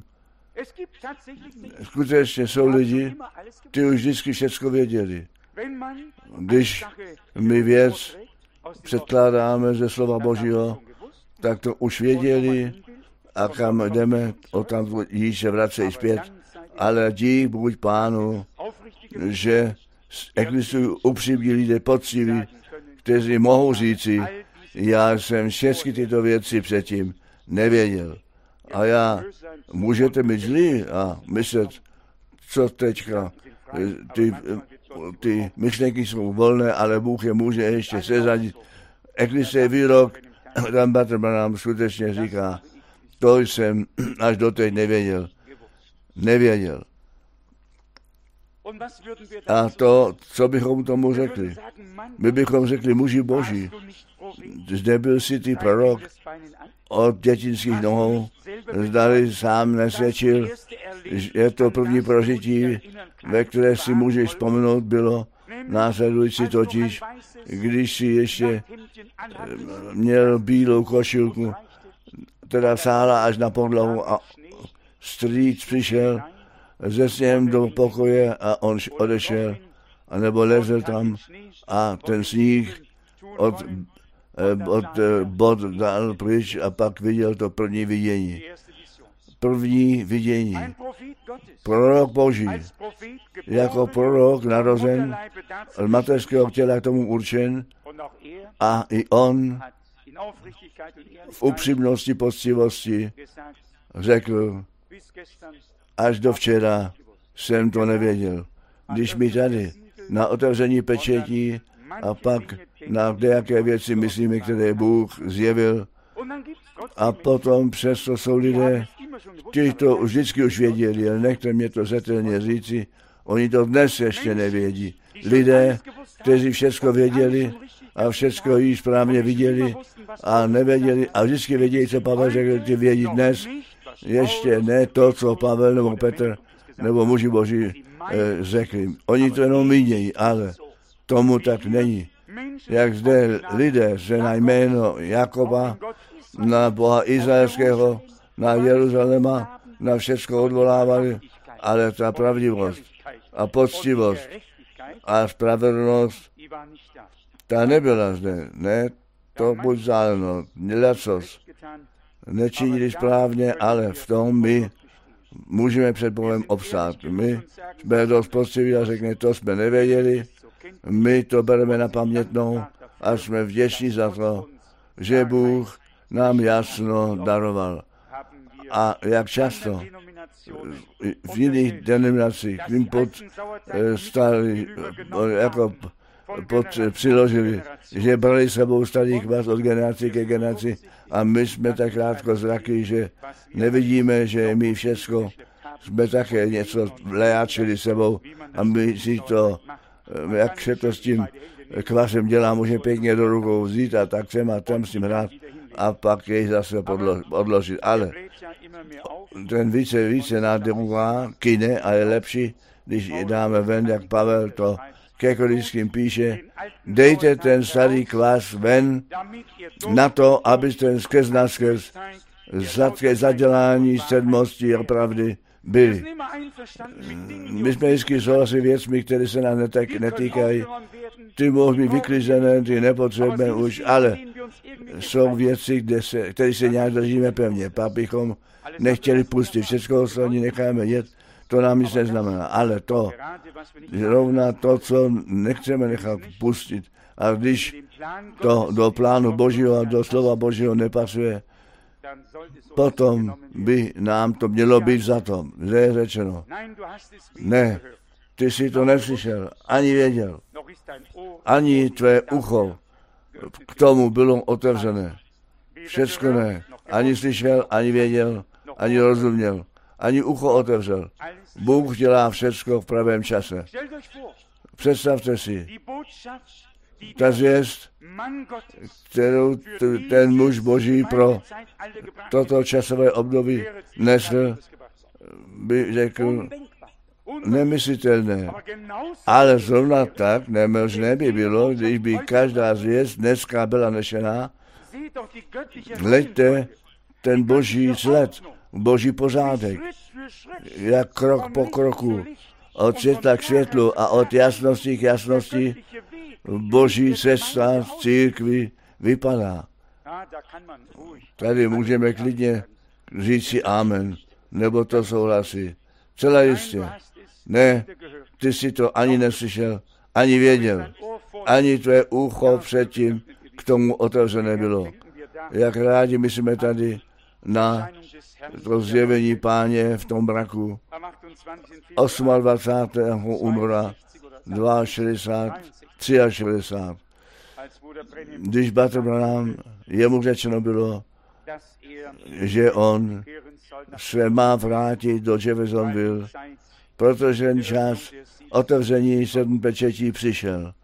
Skutečně jsou lidi, ty už vždycky všecko věděli. Když my věc předkládáme ze slova Božího, tak to už věděli a kam jdeme, o tam již se vracejí zpět. Ale dík buď Pánu, že existují upřímní lidé poctiví, kteří mohou říci, já jsem všechny tyto věci předtím nevěděl. A já, můžete být zlí a myslet, co teďka, ty, ty myšlenky jsou volné, ale Bůh je může ještě sezadit. Existuje výrok, tam Bratr Branham skutečně říká, to jsem až doteď nevěděl. Nevěděl. A to, co bychom tomu řekli? My bychom řekli, muži Boží, zde byl si ty prorok od dětinských nohou, zdali sám nesvědčil, že to první prožití, ve které si můžeš vzpomenout, bylo následující totiž, když si ještě měl bílou košilku, teda sála až na podlahu a strýc přišel ze sněhem do pokoje a on odešel, anebo ležel tam a ten sníh od, od bod dal pryč a pak viděl to první vidění. první vidění. Prorok Boží, jako prorok narozen z mateřského těla k tomu určen, a i on v upřímnosti, poctivosti řekl, až do včera jsem to nevěděl. Když mi tady na otevření pečetí a pak na kdejaké věci myslíme, které Bůh zjevil, a potom přesto jsou lidé, kteří to vždycky už věděli, ale nechte mě to zetelně říci, oni to dnes ještě nevědí. Lidé, kteří všechno věděli a všechno již správně viděli a nevěděli a vždycky věděli, co Pavel řekl, ty vědí dnes, ještě ne to, co Pavel nebo Petr nebo muži Boží eh, řekli. Oni to jenom vidějí, ale tomu tak není. Jak zde lidé se na jméno Jakoba, na Boha Izraelského, na Jeruzaléma, na všechno odvolávali, ale ta pravdivost a poctivost a spravedlnost, ta nebyla zde. Ne, to buď záleno, lecos. Nečinili správně, ale v tom my můžeme před Bohem obstát. My jsme dost poctiví a řekne, to jsme nevěděli, my to bereme na pamětnou a jsme vděční za to, že Bůh nám jasno daroval. A jak často v jiných denominacích k ním pod stali, jako pod, přiložili, že brali sebou starý kvas od generace ke generaci a my jsme tak krátko zraky, že nevidíme, že my všechno jsme také něco léčili sebou a my si to, jak se to s tím kvasem dělá, může pěkně do rukou vzít a tak sem a tam s tím hrát a pak jej zase odložit. Ale ten více, více nádherná kine a je lepší, když dáme ven, jak Pavel to ke Korinským píše, dejte ten starý kvas ven na to, abyste skrz na skrz sladké zadělání sedmosti a pravdy byli. My jsme vždycky souhlasili věcmi, které se nás netýkají. Ty mohou být vyklizené, ty nepotřebné už, ale jsou věci, kde se, které se nějak držíme pevně. Pak bychom nechtěli pustit. Všechno se oni necháme jet, to nám nic neznamená. Ale to, zrovna to, co nechceme nechat pustit, a když to do plánu Božího a do slova Božího nepasuje, potom by nám to mělo být za to, že je řečeno. Ne, ty jsi to neslyšel, ani věděl, ani tvé ucho k tomu bylo otevřené. Všecko ne, ani slyšel, ani věděl, ani rozuměl, ani ucho otevřel. Bůh dělá všecko v pravém čase. Představte si, ta zvěst, kterou t- ten muž Boží pro toto časové období nesl, by řekl, nemyslitelné. Ale zrovna tak nemožné by bylo, když by každá zvěst dneska byla nešená. Hleďte ten Boží sled, Boží pořádek, jak krok po kroku, od světla k světlu a od jasnosti k jasnosti Boží cesta z církvi vypadá. Tady můžeme klidně říct si amen, nebo to souhlasí. Celé jistě. Ne, ty si to ani neslyšel, ani věděl, ani tvé ucho předtím k tomu otevřené bylo. Jak rádi my jsme tady na to zjevení Páně v tom braku dvacátého osmého února šedesát dva, šedesát tři, když Bratr Branham, jemu řečeno bylo, že on se má vrátit do Jeffersonville, protože ten čas otevření sedm pečetí přišel.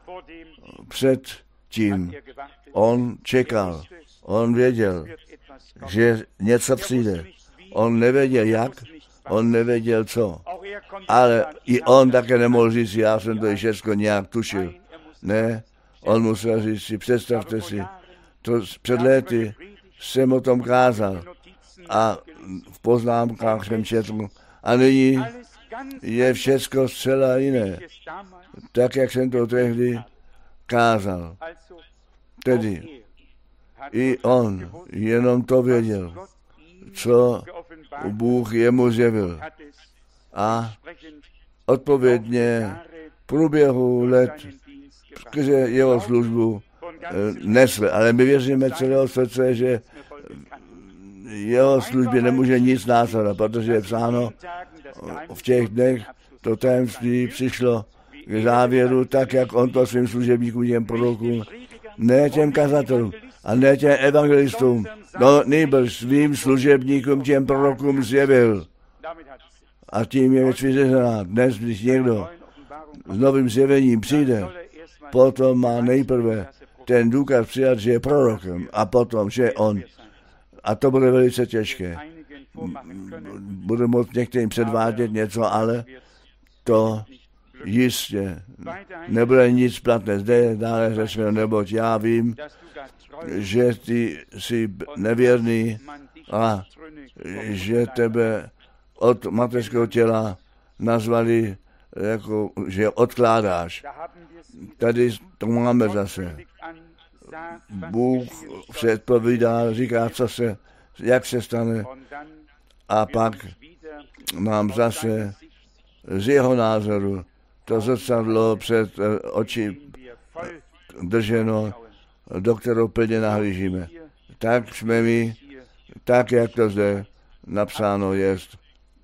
Před tím on čekal, on věděl, že něco přijde. On nevěděl jak, on nevěděl co. Ale i on také nemohl říct, já jsem to všechno nějak tušil. Ne, on musel říct si, představte si, to před léty jsem o tom kázal a v poznámkách jsem četl. A nyní je všechno zcela jiné, tak jak jsem to tehdy kázal. Tedy i on jenom to věděl, co Bůh jemu zjevil. A odpovědně v průběhu let skrze jeho službu nesl. Ale my věříme celého srdce, že jeho službě nemůže nic následovat, protože je psáno, v těch dnech to tajemství přišlo k závěru, tak jak on to svým služebníkům, těm prorokům, ne těm kazatelům a ne těm evangelistům, no nejbrž svým služebníkům, těm prorokům zjevil. A tím je věc vyřešená. Dnes, když někdo s novým zjevením přijde, potom má nejprve ten důkaz přijat, že je prorokem, a potom, že je on. A to bude velice těžké. Bude moct některým předvádět něco, ale to jistě nebude nic platné. Zde je dále řečeno, neboť já vím, že ty jsi nevěrný a že tebe od mateřského těla nazvali, jako, že odkládáš. Tady to máme zase. Bůh předpovídá, říká, co se, jak se stane, a pak nám zase z jeho názoru to zrcadlo před oči drženo, do kterou plně nahlížíme. Tak jsme my, tak jak to zde napsáno jest,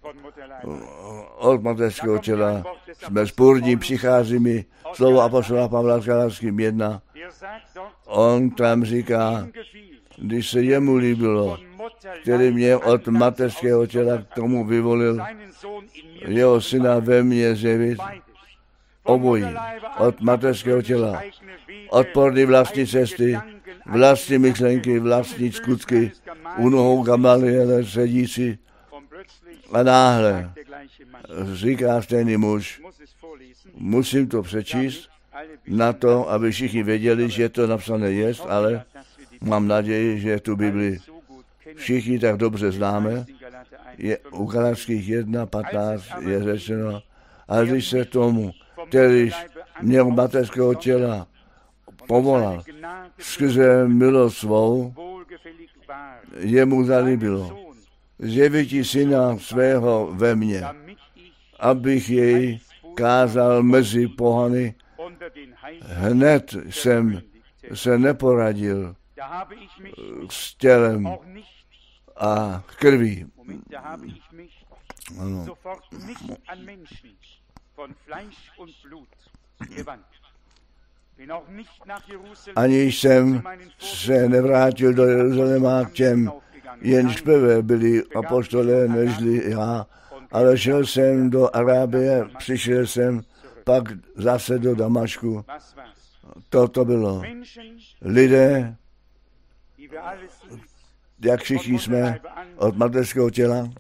od mateřského těla jsme spůrní, přicházíme, slovo apoštola Pavla s Galatským jedna. On tam říká, když se jemu líbilo, který mě od mateřského těla k tomu vyvolil, jeho syna ve mně zjevit, obojí, od mateřského těla, odporný vlastní cesty, vlastní myšlenky, vlastní skutky, u nohou Gamaliele sedící, a náhle říká stejný muž, musím to přečíst na to, aby všichni věděli, že to napsané je, ale mám naději, že tu Bibli všichni tak dobře známe. Je, u Galatských jedna patnáct je řečeno, ale když se tomu, kterýž měl mateřského těla povolal, skrze milost svou, jemu zalíbilo zjevití syna svého ve mně, abych jej kázal mezi pohany. Hned jsem se neporadil s tělem a krví. Ano. Ani jsem se nevrátil do Jeruzaléma k těm, jenž prvé byli apoštolé nežli já, ale šel jsem do Arábie, přišel jsem pak zase do Damašku. To to bylo. Lidé, jak všichni jsme, od mateřského těla,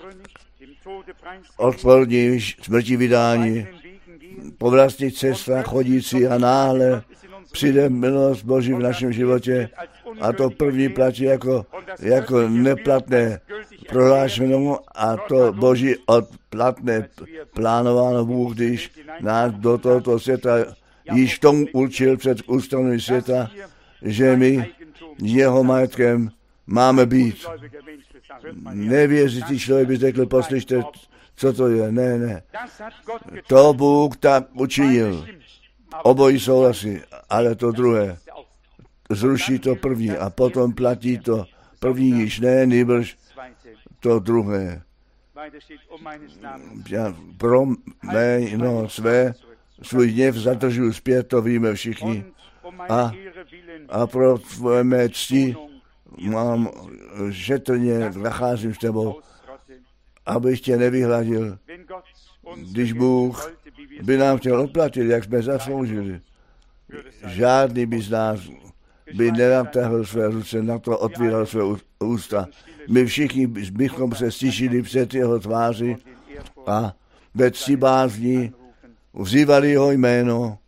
odporní, smrti vydání, po vlastních cestách chodící, a náhle přijde milost Boží v našem životě, a to první platí jako, jako neplatné prohlášeno, a to Boží odplatné plánováno Bůh, když nás do tohoto světa již tomu určil před ústavami světa, že my jeho majetkem máme být. Nevěřící člověk by řekl, poslyšte, co to je. Ne, ne. To Bůh tak učinil. Obojí souhlasí, ale to druhé zruší to první a potom platí to první již ne, nýbrž to druhé. Já pro jméno své svůj hněv zadržuji zpět, to víme všichni. A, a pro tvoje mé cti mám šetrně, zacházím s tebou, abych tě nevyhladil. Když Bůh by nám chtěl odplatit, jak jsme zasloužili, žádný by z nás by nenatáhl své ruce, na to otvíral své ústa. My všichni bychom se stišili před jeho tváři a ve cti bázní vzývali jeho jméno.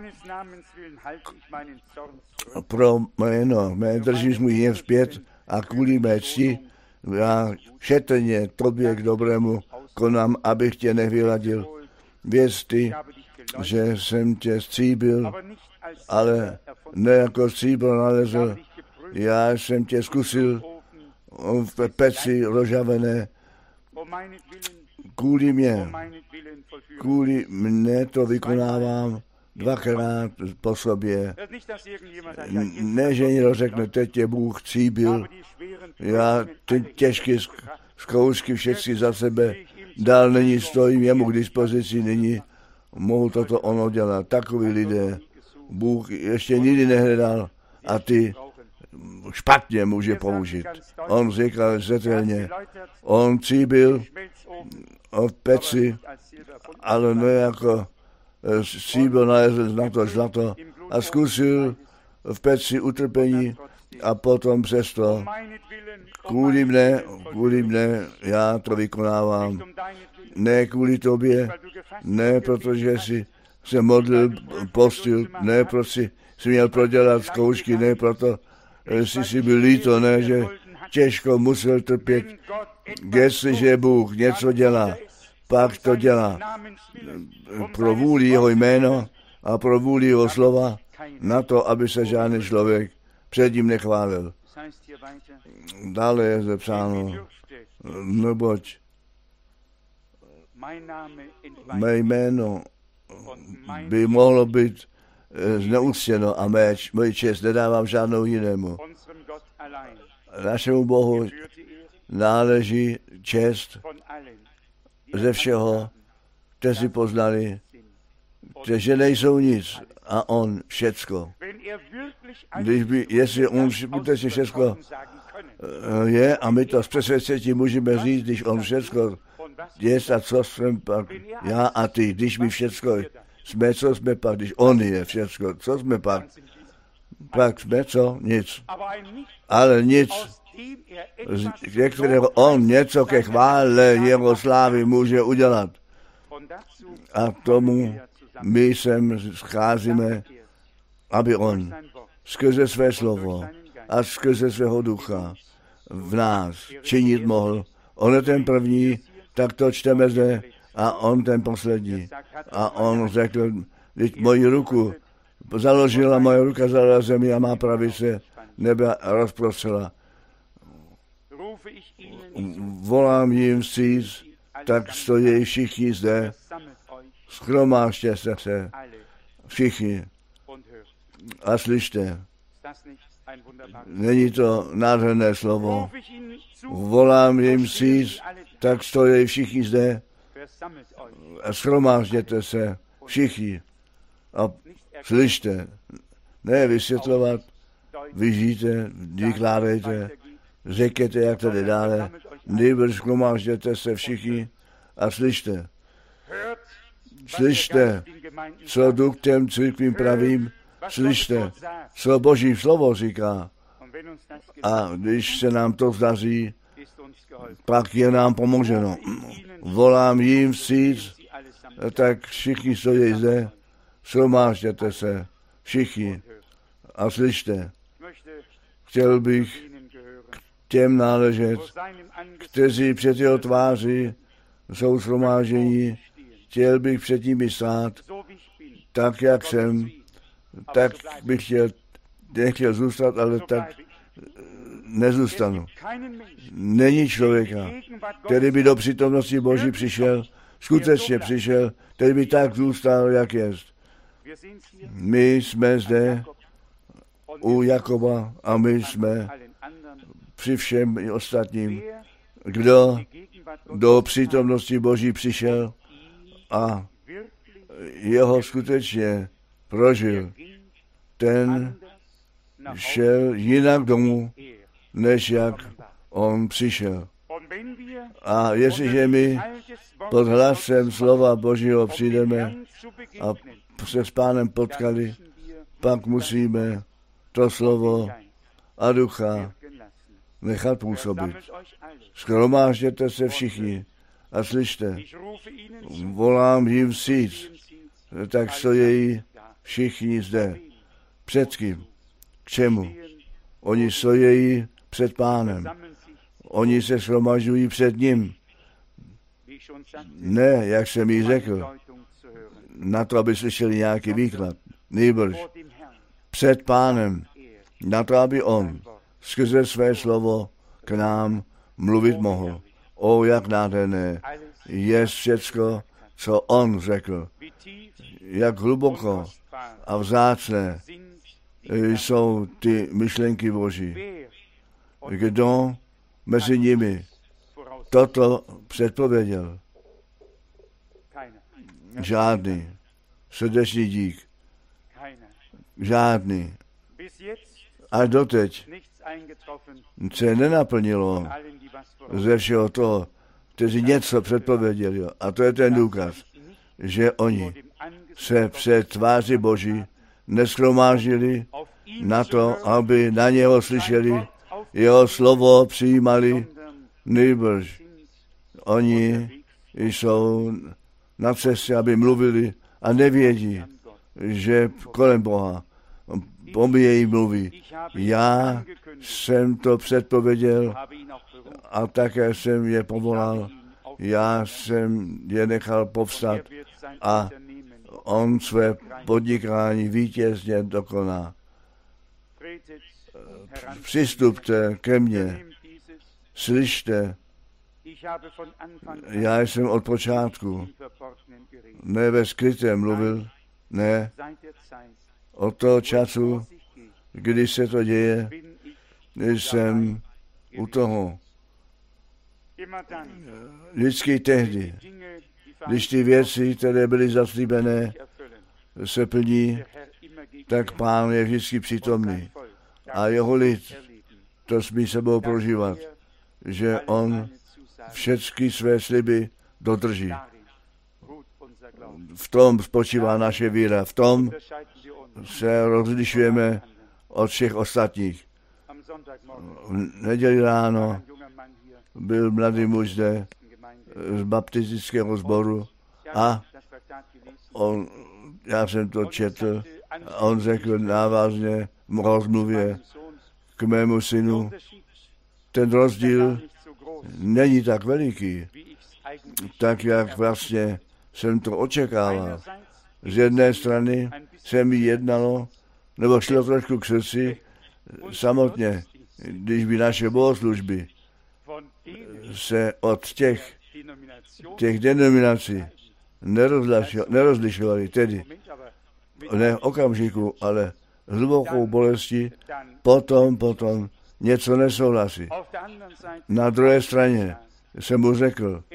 Pro jméno mé držíš můj hněv zpět a kvůli mé cti já šetrně tobě k dobrému konám, abych tě nevyladil. Věř ty, že jsem tě stříbil, ale ne jako stříbro nalezl. Já jsem tě zkusil v peci rozžavené kvůli mě, kvůli mně to vykonávám dvakrát po sobě. Ne, že někdo řekne, teď tě Bůh cíbil, já ty těžké zkoušky všechny za sebe dál není, stojím jemu k dispozici, nyní mohu toto ono dělat. Takový lidé Bůh ještě nikdy nehledal a ty špatně může použít. On říkal zřetelně, on cíbil od peci, ale ne jako stříbro nalezl zlato, zlato a zkusil v peci utrpení a potom přesto kvůli mne, kvůli mne, já to vykonávám. Ne kvůli tobě, ne protože jsi se modlil, postil, ne protože jsi měl prodělat zkoušky, ne proto, že jsi byl líto, ne, že těžko musel trpět. Jestliže Bůh něco dělá, pak to dělá pro vůli jeho jméno a pro vůli jeho slova, na to, aby se žádný člověk před ním nechválil. Dále je zapsáno, neboť mé jméno by mohlo být zneuctěno a mé, moji čest nedávám žádnou jinému. Našemu Bohu náleží čest ze všeho, kteří poznali, že nejsou nic a on všecko. Když by, jestli on skutečně všecko je a my to s přesvědčením můžeme říct, když on všecko je a co jsme pak, já a ty, když my všecko jsme, co jsme pak, když on je všecko, co jsme pak, pak jsme co? Nic. Ale nic, ze kterého on něco ke chvále jeho slávy může udělat. A tomu my sem scházíme, aby on skrze své slovo a skrze svého ducha v nás činit mohl. On je ten první, tak to čteme zde, a on ten poslední. A on řekl, když moji ruku založila, moje ruka založila zemi a má pravice nebe rozprostřela. Volám jim vstříc, tak stojí všichni zde, shromážďte se všichni a slyšte. Není to nádherné slovo. Volám jim vstříc, tak stojí všichni zde a shromážděte se všichni a slyšte. Ne vysvětlovat, vyžijte, vykládejte, řekněte, jak to jde dále, nejbrž shromážděte se všichni a slyšte. Slyšte, co Duch těm církvím pravým, slyšte, co Boží slovo říká. A když se nám to zdaří, pak je nám pomoženo. Volám jim vstříc, tak všichni stojí zde, shromážděte se, všichni a slyšte. Chtěl bych k těm náležet, kteří před jeho tváří jsou shromáždění, chtěl bych před nimi stát, tak jak jsem, tak bych chtěl, nechtěl zůstat, ale tak nezůstanu. Není člověka, který by do přítomnosti Boží přišel, skutečně přišel, který by tak zůstal, jak je. My jsme zde u Jakoba a my jsme při všem i ostatním, kdo do přítomnosti Boží přišel a jeho skutečně prožil. Ten šel jinak domů, než jak on přišel. A jestliže my pod hlasem slova Božího přijdeme a se s Pánem potkali, pak musíme to slovo a ducha nechat působit. Shromážděte se všichni a slyšte, volám jim vstříc, tak stojí všichni zde. Před kým? K čemu? Oni stojí před Pánem. Oni se shromažďují před ním. Ne, jak jsem jí řekl, na to, aby slyšeli nějaký výklad. Nýbrž před Pánem, na to, aby on skrze své slovo k nám mluvit mohl. O, jak nádherné je všecko, co on řekl. Jak hluboko a vzácné jsou ty myšlenky Boží. Kdo mezi nimi toto předpověděl? Žádný. Srdečný dík. Žádný. A doteď se nenaplnilo ze všeho toho, kteří něco předpověděli. A to je ten důkaz, že oni se před tváří Boží neshromáždili na to, aby na něho slyšeli, jeho slovo přijímali, nýbrž oni jsou na cestě, aby mluvili a nevědí, že kolem Boha pomíjejí mluví. Já jsem to předpověděl a také jsem je povolal. Já jsem je nechal povstat a on své podnikání vítězně dokoná. Přistupte ke mně, slyšte, já jsem od počátku ne ve skrytém mluvil, ne, od toho času, kdy se to děje, jsem u toho. Vždycky tehdy, když ty věci, které byly zaslíbené, se plní, tak Pán je vždycky přítomný. A jeho lid to smí sebou prožívat, že on všechny své sliby dodrží. V tom spočívá naše víra, v tom se rozlišujeme od všech ostatních. V neděli ráno byl mladý muž zde z baptistického sboru a on, já jsem to četl, a on řekl návazně v rozmluvě k mému synu, ten rozdíl není tak veliký, tak jak vlastně jsem to očekával. Z jedné strany se mi jednalo, nebo šlo trošku k srdci, samotně, když by naše bohoslužby se od těch, těch denominací nerozlišovaly, tedy ne v okamžiku, ale hlubokou bolestí, potom, potom něco nesouhlasí. Na druhé straně jsem mu řekl,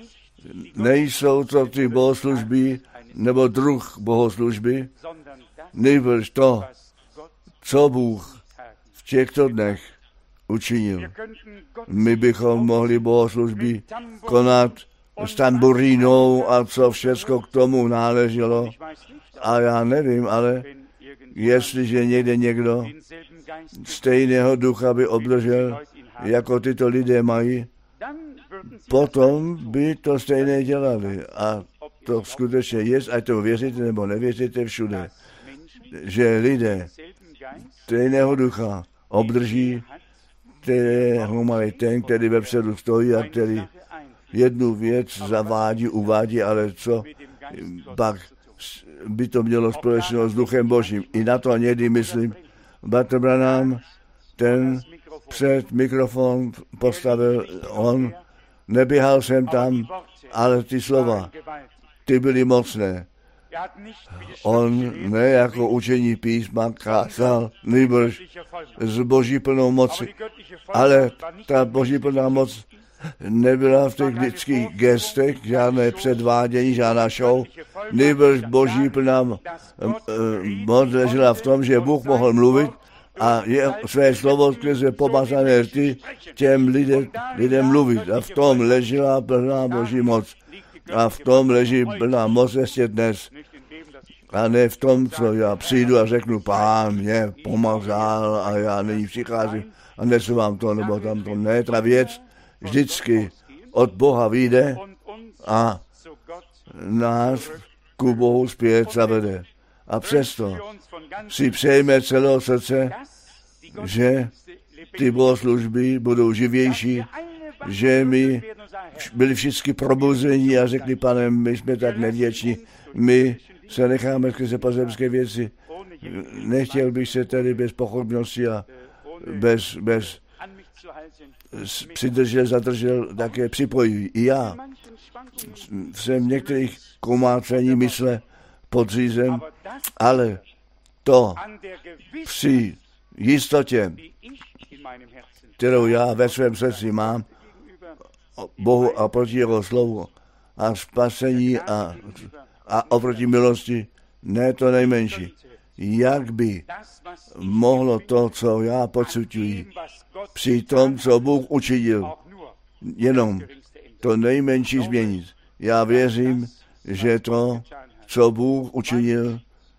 nejsou to ty bohoslužby nebo druh bohoslužby, nejbrž to, co Bůh v těchto dnech učinil. My bychom mohli bohoslužby konat s tamburínou a co všechno k tomu náleželo. A já nevím, ale jestliže někde někdo stejného ducha by obdržel, jako tyto lidé mají, potom by to stejné dělali. A to skutečně je, ať to věříte nebo nevěříte všude, že lidé stejného ducha obdrží, kterého mají ten, který vepředu stojí a který jednu věc zavádí, uvádí, ale co pak by to mělo společného s Duchem Božím. I na to někdy myslím, Bratr Branham, ten před mikrofon postavil, on, neběhal jsem tam, ale ty slova, ty byly mocné. On ne jako učení písma kázal, nýbrž z Boží plnou moci, ale ta Boží plná moc nebyla v těch lidských gestech, žádné předvádění, žádná show, nýbrž Boží plná moc ležela v tom, že Bůh mohl mluvit a je své slovo skrze pomazané rty těm lidem, lidem mluvit. A v tom ležela plná Boží moc. A v tom leží plná moc ještě dnes. A ne v tom, co já přijdu a řeknu, Pán mě pomazal a já nyní přicházím a nesu vám to, nebo tam to. Ne, ta věc vždycky od Boha vyjde a nás ku Bohu zpět zavede. A přesto si přejme celého srdce, že ty bohoslužby budou živější, že my byli všichni probuzení a řekli, Pane, my jsme tak nevděční, my se necháme skrze pozemské věci. Nechtěl bych se tedy bez pochopnosti a bez, bez přidržel, zadržel, také připojují. I já jsem v některých komácení mysle podřízen, ale to při jistotě, kterou já ve svém srdci mám, Bohu a proti jeho slovu a spasení a, a oproti milosti, ne to nejmenší. Jak by mohlo to, co já pociťuji, při tom, co Bůh učinil, jenom to nejmenší změnit. Já věřím, že to, co Bůh učinil,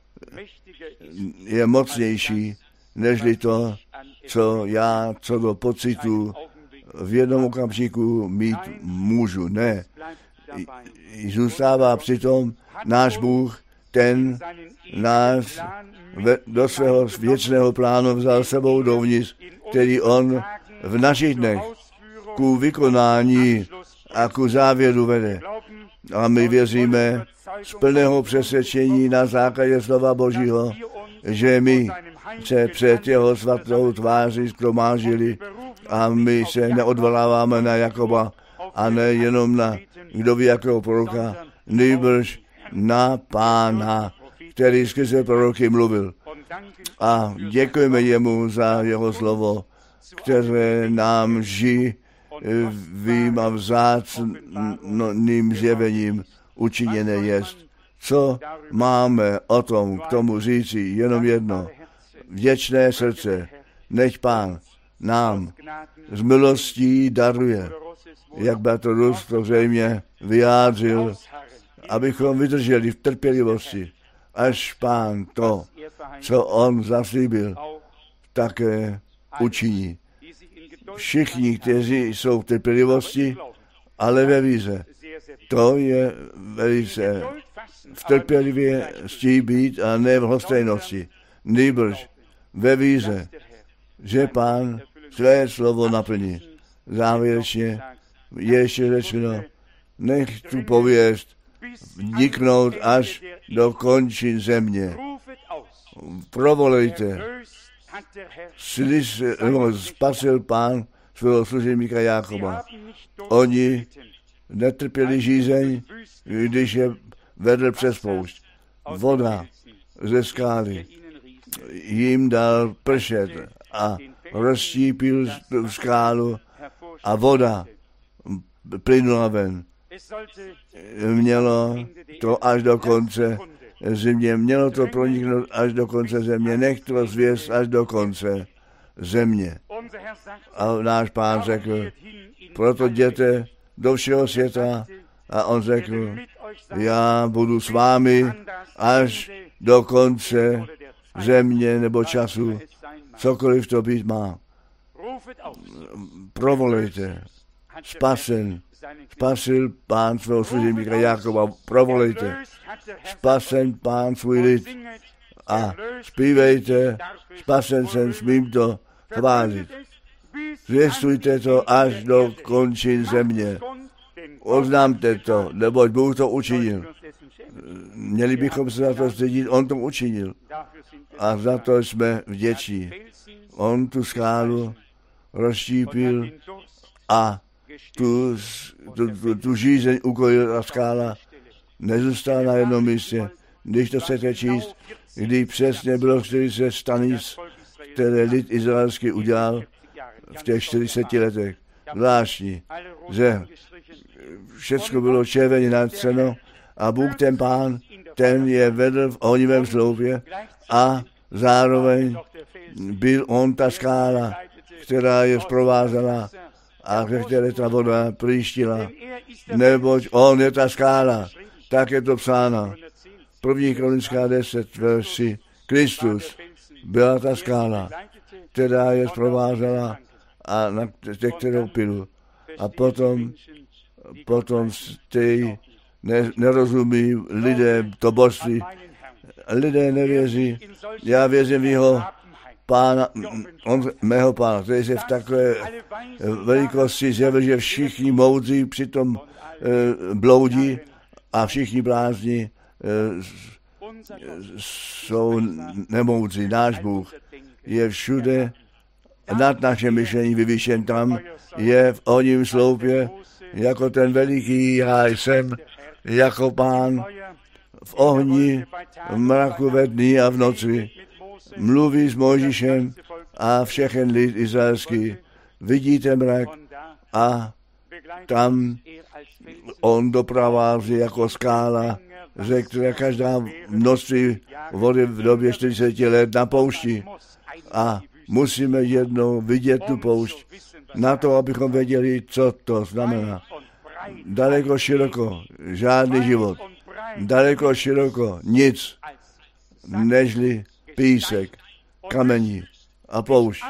je mocnější, nežli to, co já co do pocitu v jednom okamžiku mít můžu. Ne. Zůstává přitom náš Bůh, ten nás do svého věčného plánu vzal sebou dovnitř, který on v našich dnech ku vykonání a ku závěru vede. A my věříme z plného přesvědčení na základě slova Božího, že my se před jeho svatou tváří shromáždili a my se neodvoláváme na Jakoba a ne jenom na kdo ví jakého proroka, nýbrž na Pána, který skrze proroky mluvil. A děkujeme jemu za jeho slovo, které nám žijí vím a vzácným zjevením učiněné jest. Co máme o tom k tomu říci? Jenom jedno. Vděčné srdce, nech Pán nám z milostí daruje, jak bratr Rus to zřejmě vyjádřil, abychom vydrželi v trpělivosti, až Pán to, co on zaslíbil, také učiní. Všichni, kteří jsou v trpělivosti, ale ve víře. To je velice v trpělivě stí být a ne v lhostejnosti. Nýbrž ve víře, že Pán své slovo naplní. Závěrečně je ještě řečeno, nech tu pověst vniknout až do končin země. Provolejte, slyš, no, spasil Pán svého služebníka Jákoba. Oni netrpěli žízeň, když je vedl přes poušť. Voda ze skály jim dal pršet a rozštípil skálu a voda plynula ven. Mělo to až do konce země, mělo to proniknout až do konce země, nech to zvěst až do konce země. A náš Pán řekl, proto jděte do všeho světa a on řekl, já budu s vámi až do konce země nebo času, cokoliv to být má. Provolejte, spasen, spasil Pán svého služebníka Jákoba, provolejte, spasen Pán svůj lid a zpívejte, spasen jsem, smím to chválit. Zvěstujte to až do končin země. Oznámte to, neboť Bůh to učinil. Měli bychom se za to stydit, on to učinil. A za to jsme vděční. On tu skálu rozštípil a tu, tu, tu, tu žízeň ukojil a skála nezůstala na jednom místě. Když to chcete číst, kdy přesně bylo čtyřicet stanic, které lid izraelský udělal v těch čtyřiceti letech. Zvláštní, že všechno bylo červeně natřeno a Bůh ten Pán, ten je vedl v ohnivém sloupě a zároveň byl on ta skála, která je zprovázela a ve které ta voda příštila. Neboť on je ta skála, tak je to psáno. První Kronička deset, verši. Kristus byla ta skála, která je zprovázela a na kterou pilu. A potom, potom ty ne, nerozumí lidé to božství. Lidé nevěří. Já věřím v jeho Pána, on, mého Pána, který se v takové velikosti zjevil, že všichni moudří přitom e, bloudí a všichni blázni e, jsou nemoudří. Náš Bůh je všude nad naše myšlení vyvýšen. Tam je v oním sloupě jako ten veliký já jsem, jako Pán v ohni, v mraku ve dní a v noci. Mluví s Mojžíšem a všechen lid izraelský. Vidíte mrak a tam on doprovází jako skála, ze které každá množství vody v době čtyřicet let na poušti. A musíme jednou vidět tu poušť, na to, abychom věděli, co to znamená. Daleko široko, žádný život. Daleko široko, nic, nežli písek, kamení a poušť.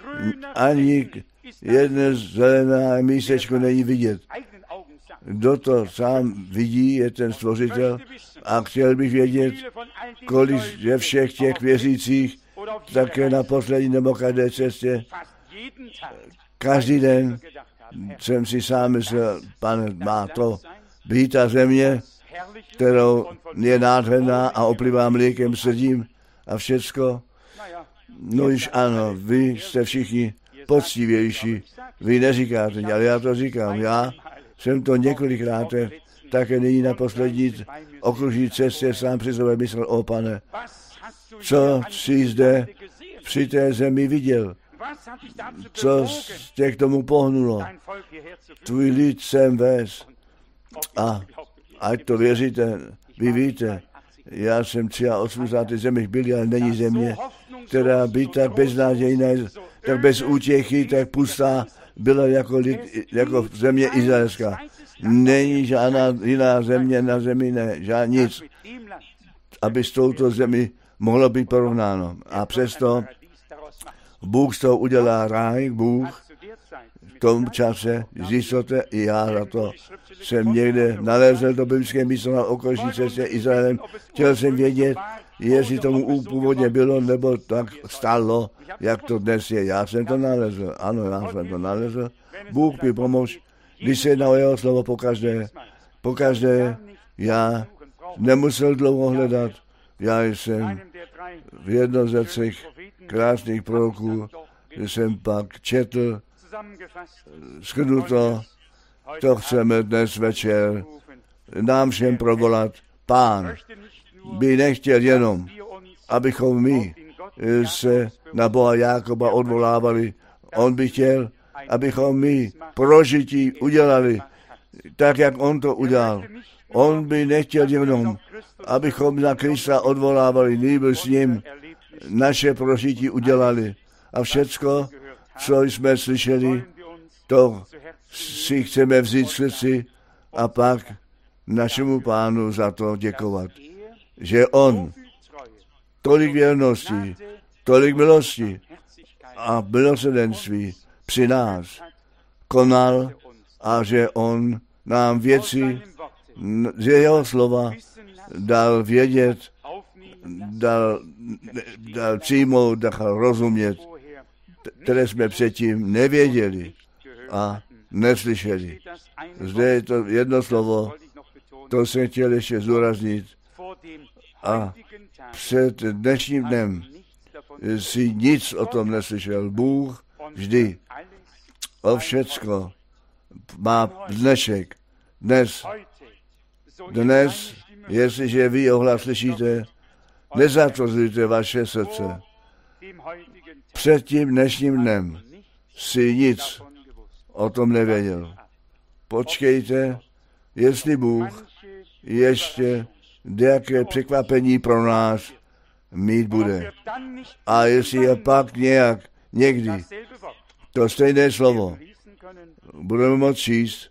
Ani jedné zelené místečko není vidět. Kdo to sám vidí, je ten stvořitel. A chtěl bych vědět, kolik je všech těch věřících také na poslední nebo každé cestě. Každý den jsem si sám myslel, Pane, má to být ta země, kterou je nádherná a oplivá mlékem srdím a všecko. No již ano, vy jste všichni poctivější. Vy neříkáte, ale já to říkám. Já jsem to několikrát také nyní na poslední okružní cestě sám při sobě myslel, o Pane, co jsi zde při té zemi viděl? Co tě k tomu pohnulo? Tvůj lid sem vez. A ať to věříte, vy víte, já jsem osmdesát tři zemích byl, ale není země, která by tak beznadějná, tak bez útěchy, tak pustá byla jako, lid, jako země izraelská. Není žádná jiná země na zemi, ne, žádný nic, aby s touto zemi mohlo být porovnáno. A přesto Bůh z toho udělá ráj, Bůh v tom čase, z jistoty i já za to jsem někde nalezl do biblické místo na okolní cestě Izraelem. Chtěl jsem vědět, jestli tomu původně bylo, nebo tak stalo, jak to dnes je. Já jsem to nalezl, ano, já jsem to nalezl. Bůh mi pomož, když se jedná o jeho slovo pokaždé. Pokaždé já nemusel dlouho hledat. Já jsem v jednom ze třech krásných proroků, že jsem pak četl, shrnuto, to chceme dnes večer nám všem provolat. Pán by nechtěl jenom, abychom my se na Boha Jákoba odvolávali. On by chtěl, abychom my prožití udělali tak, jak on to udělal. On by nechtěl jenom, abychom na Krista odvolávali, nýbrž s ním naše prožití udělali. A všecko, co jsme slyšeli, to si chceme vzít v srdci a pak našemu Pánu za to děkovat. Že on tolik věrností, tolik milosti a milosrdenství při nás konal a že on nám věci z jeho slova dal vědět, dal, dal přijmout, dal rozumět, které jsme předtím nevěděli a neslyšeli. Zde je to jedno slovo, to jsem chtěl ještě zdůraznit. A před dnešním dnem si nic o tom neslyšel. Bůh vždy o všecko má dnešek. Dnes, dnes, jestliže vy ohlas slyšíte, nezatvrzujte vaše srdce. Před tím dnešním dnem si nic o tom nevěděl. Počkejte, jestli Bůh ještě nějaké překvapení pro nás mít bude. A jestli je pak nějak někdy to stejné slovo budeme moct číst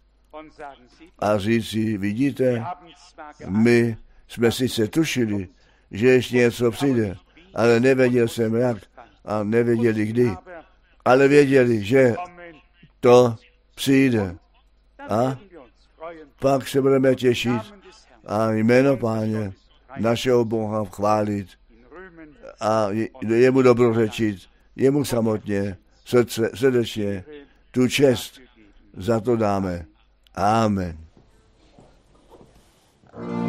a říct si, vidíte, my jsme sice tušili, že ještě něco přijde, ale nevěděl jsem jak a nevěděli kdy, ale věděli, že to přijde. A pak se budeme těšit a jméno Páně našeho Boha chválit a jemu dobrořečit, jemu samotně, srdce, srdečně, tu čest za to dáme. Amen.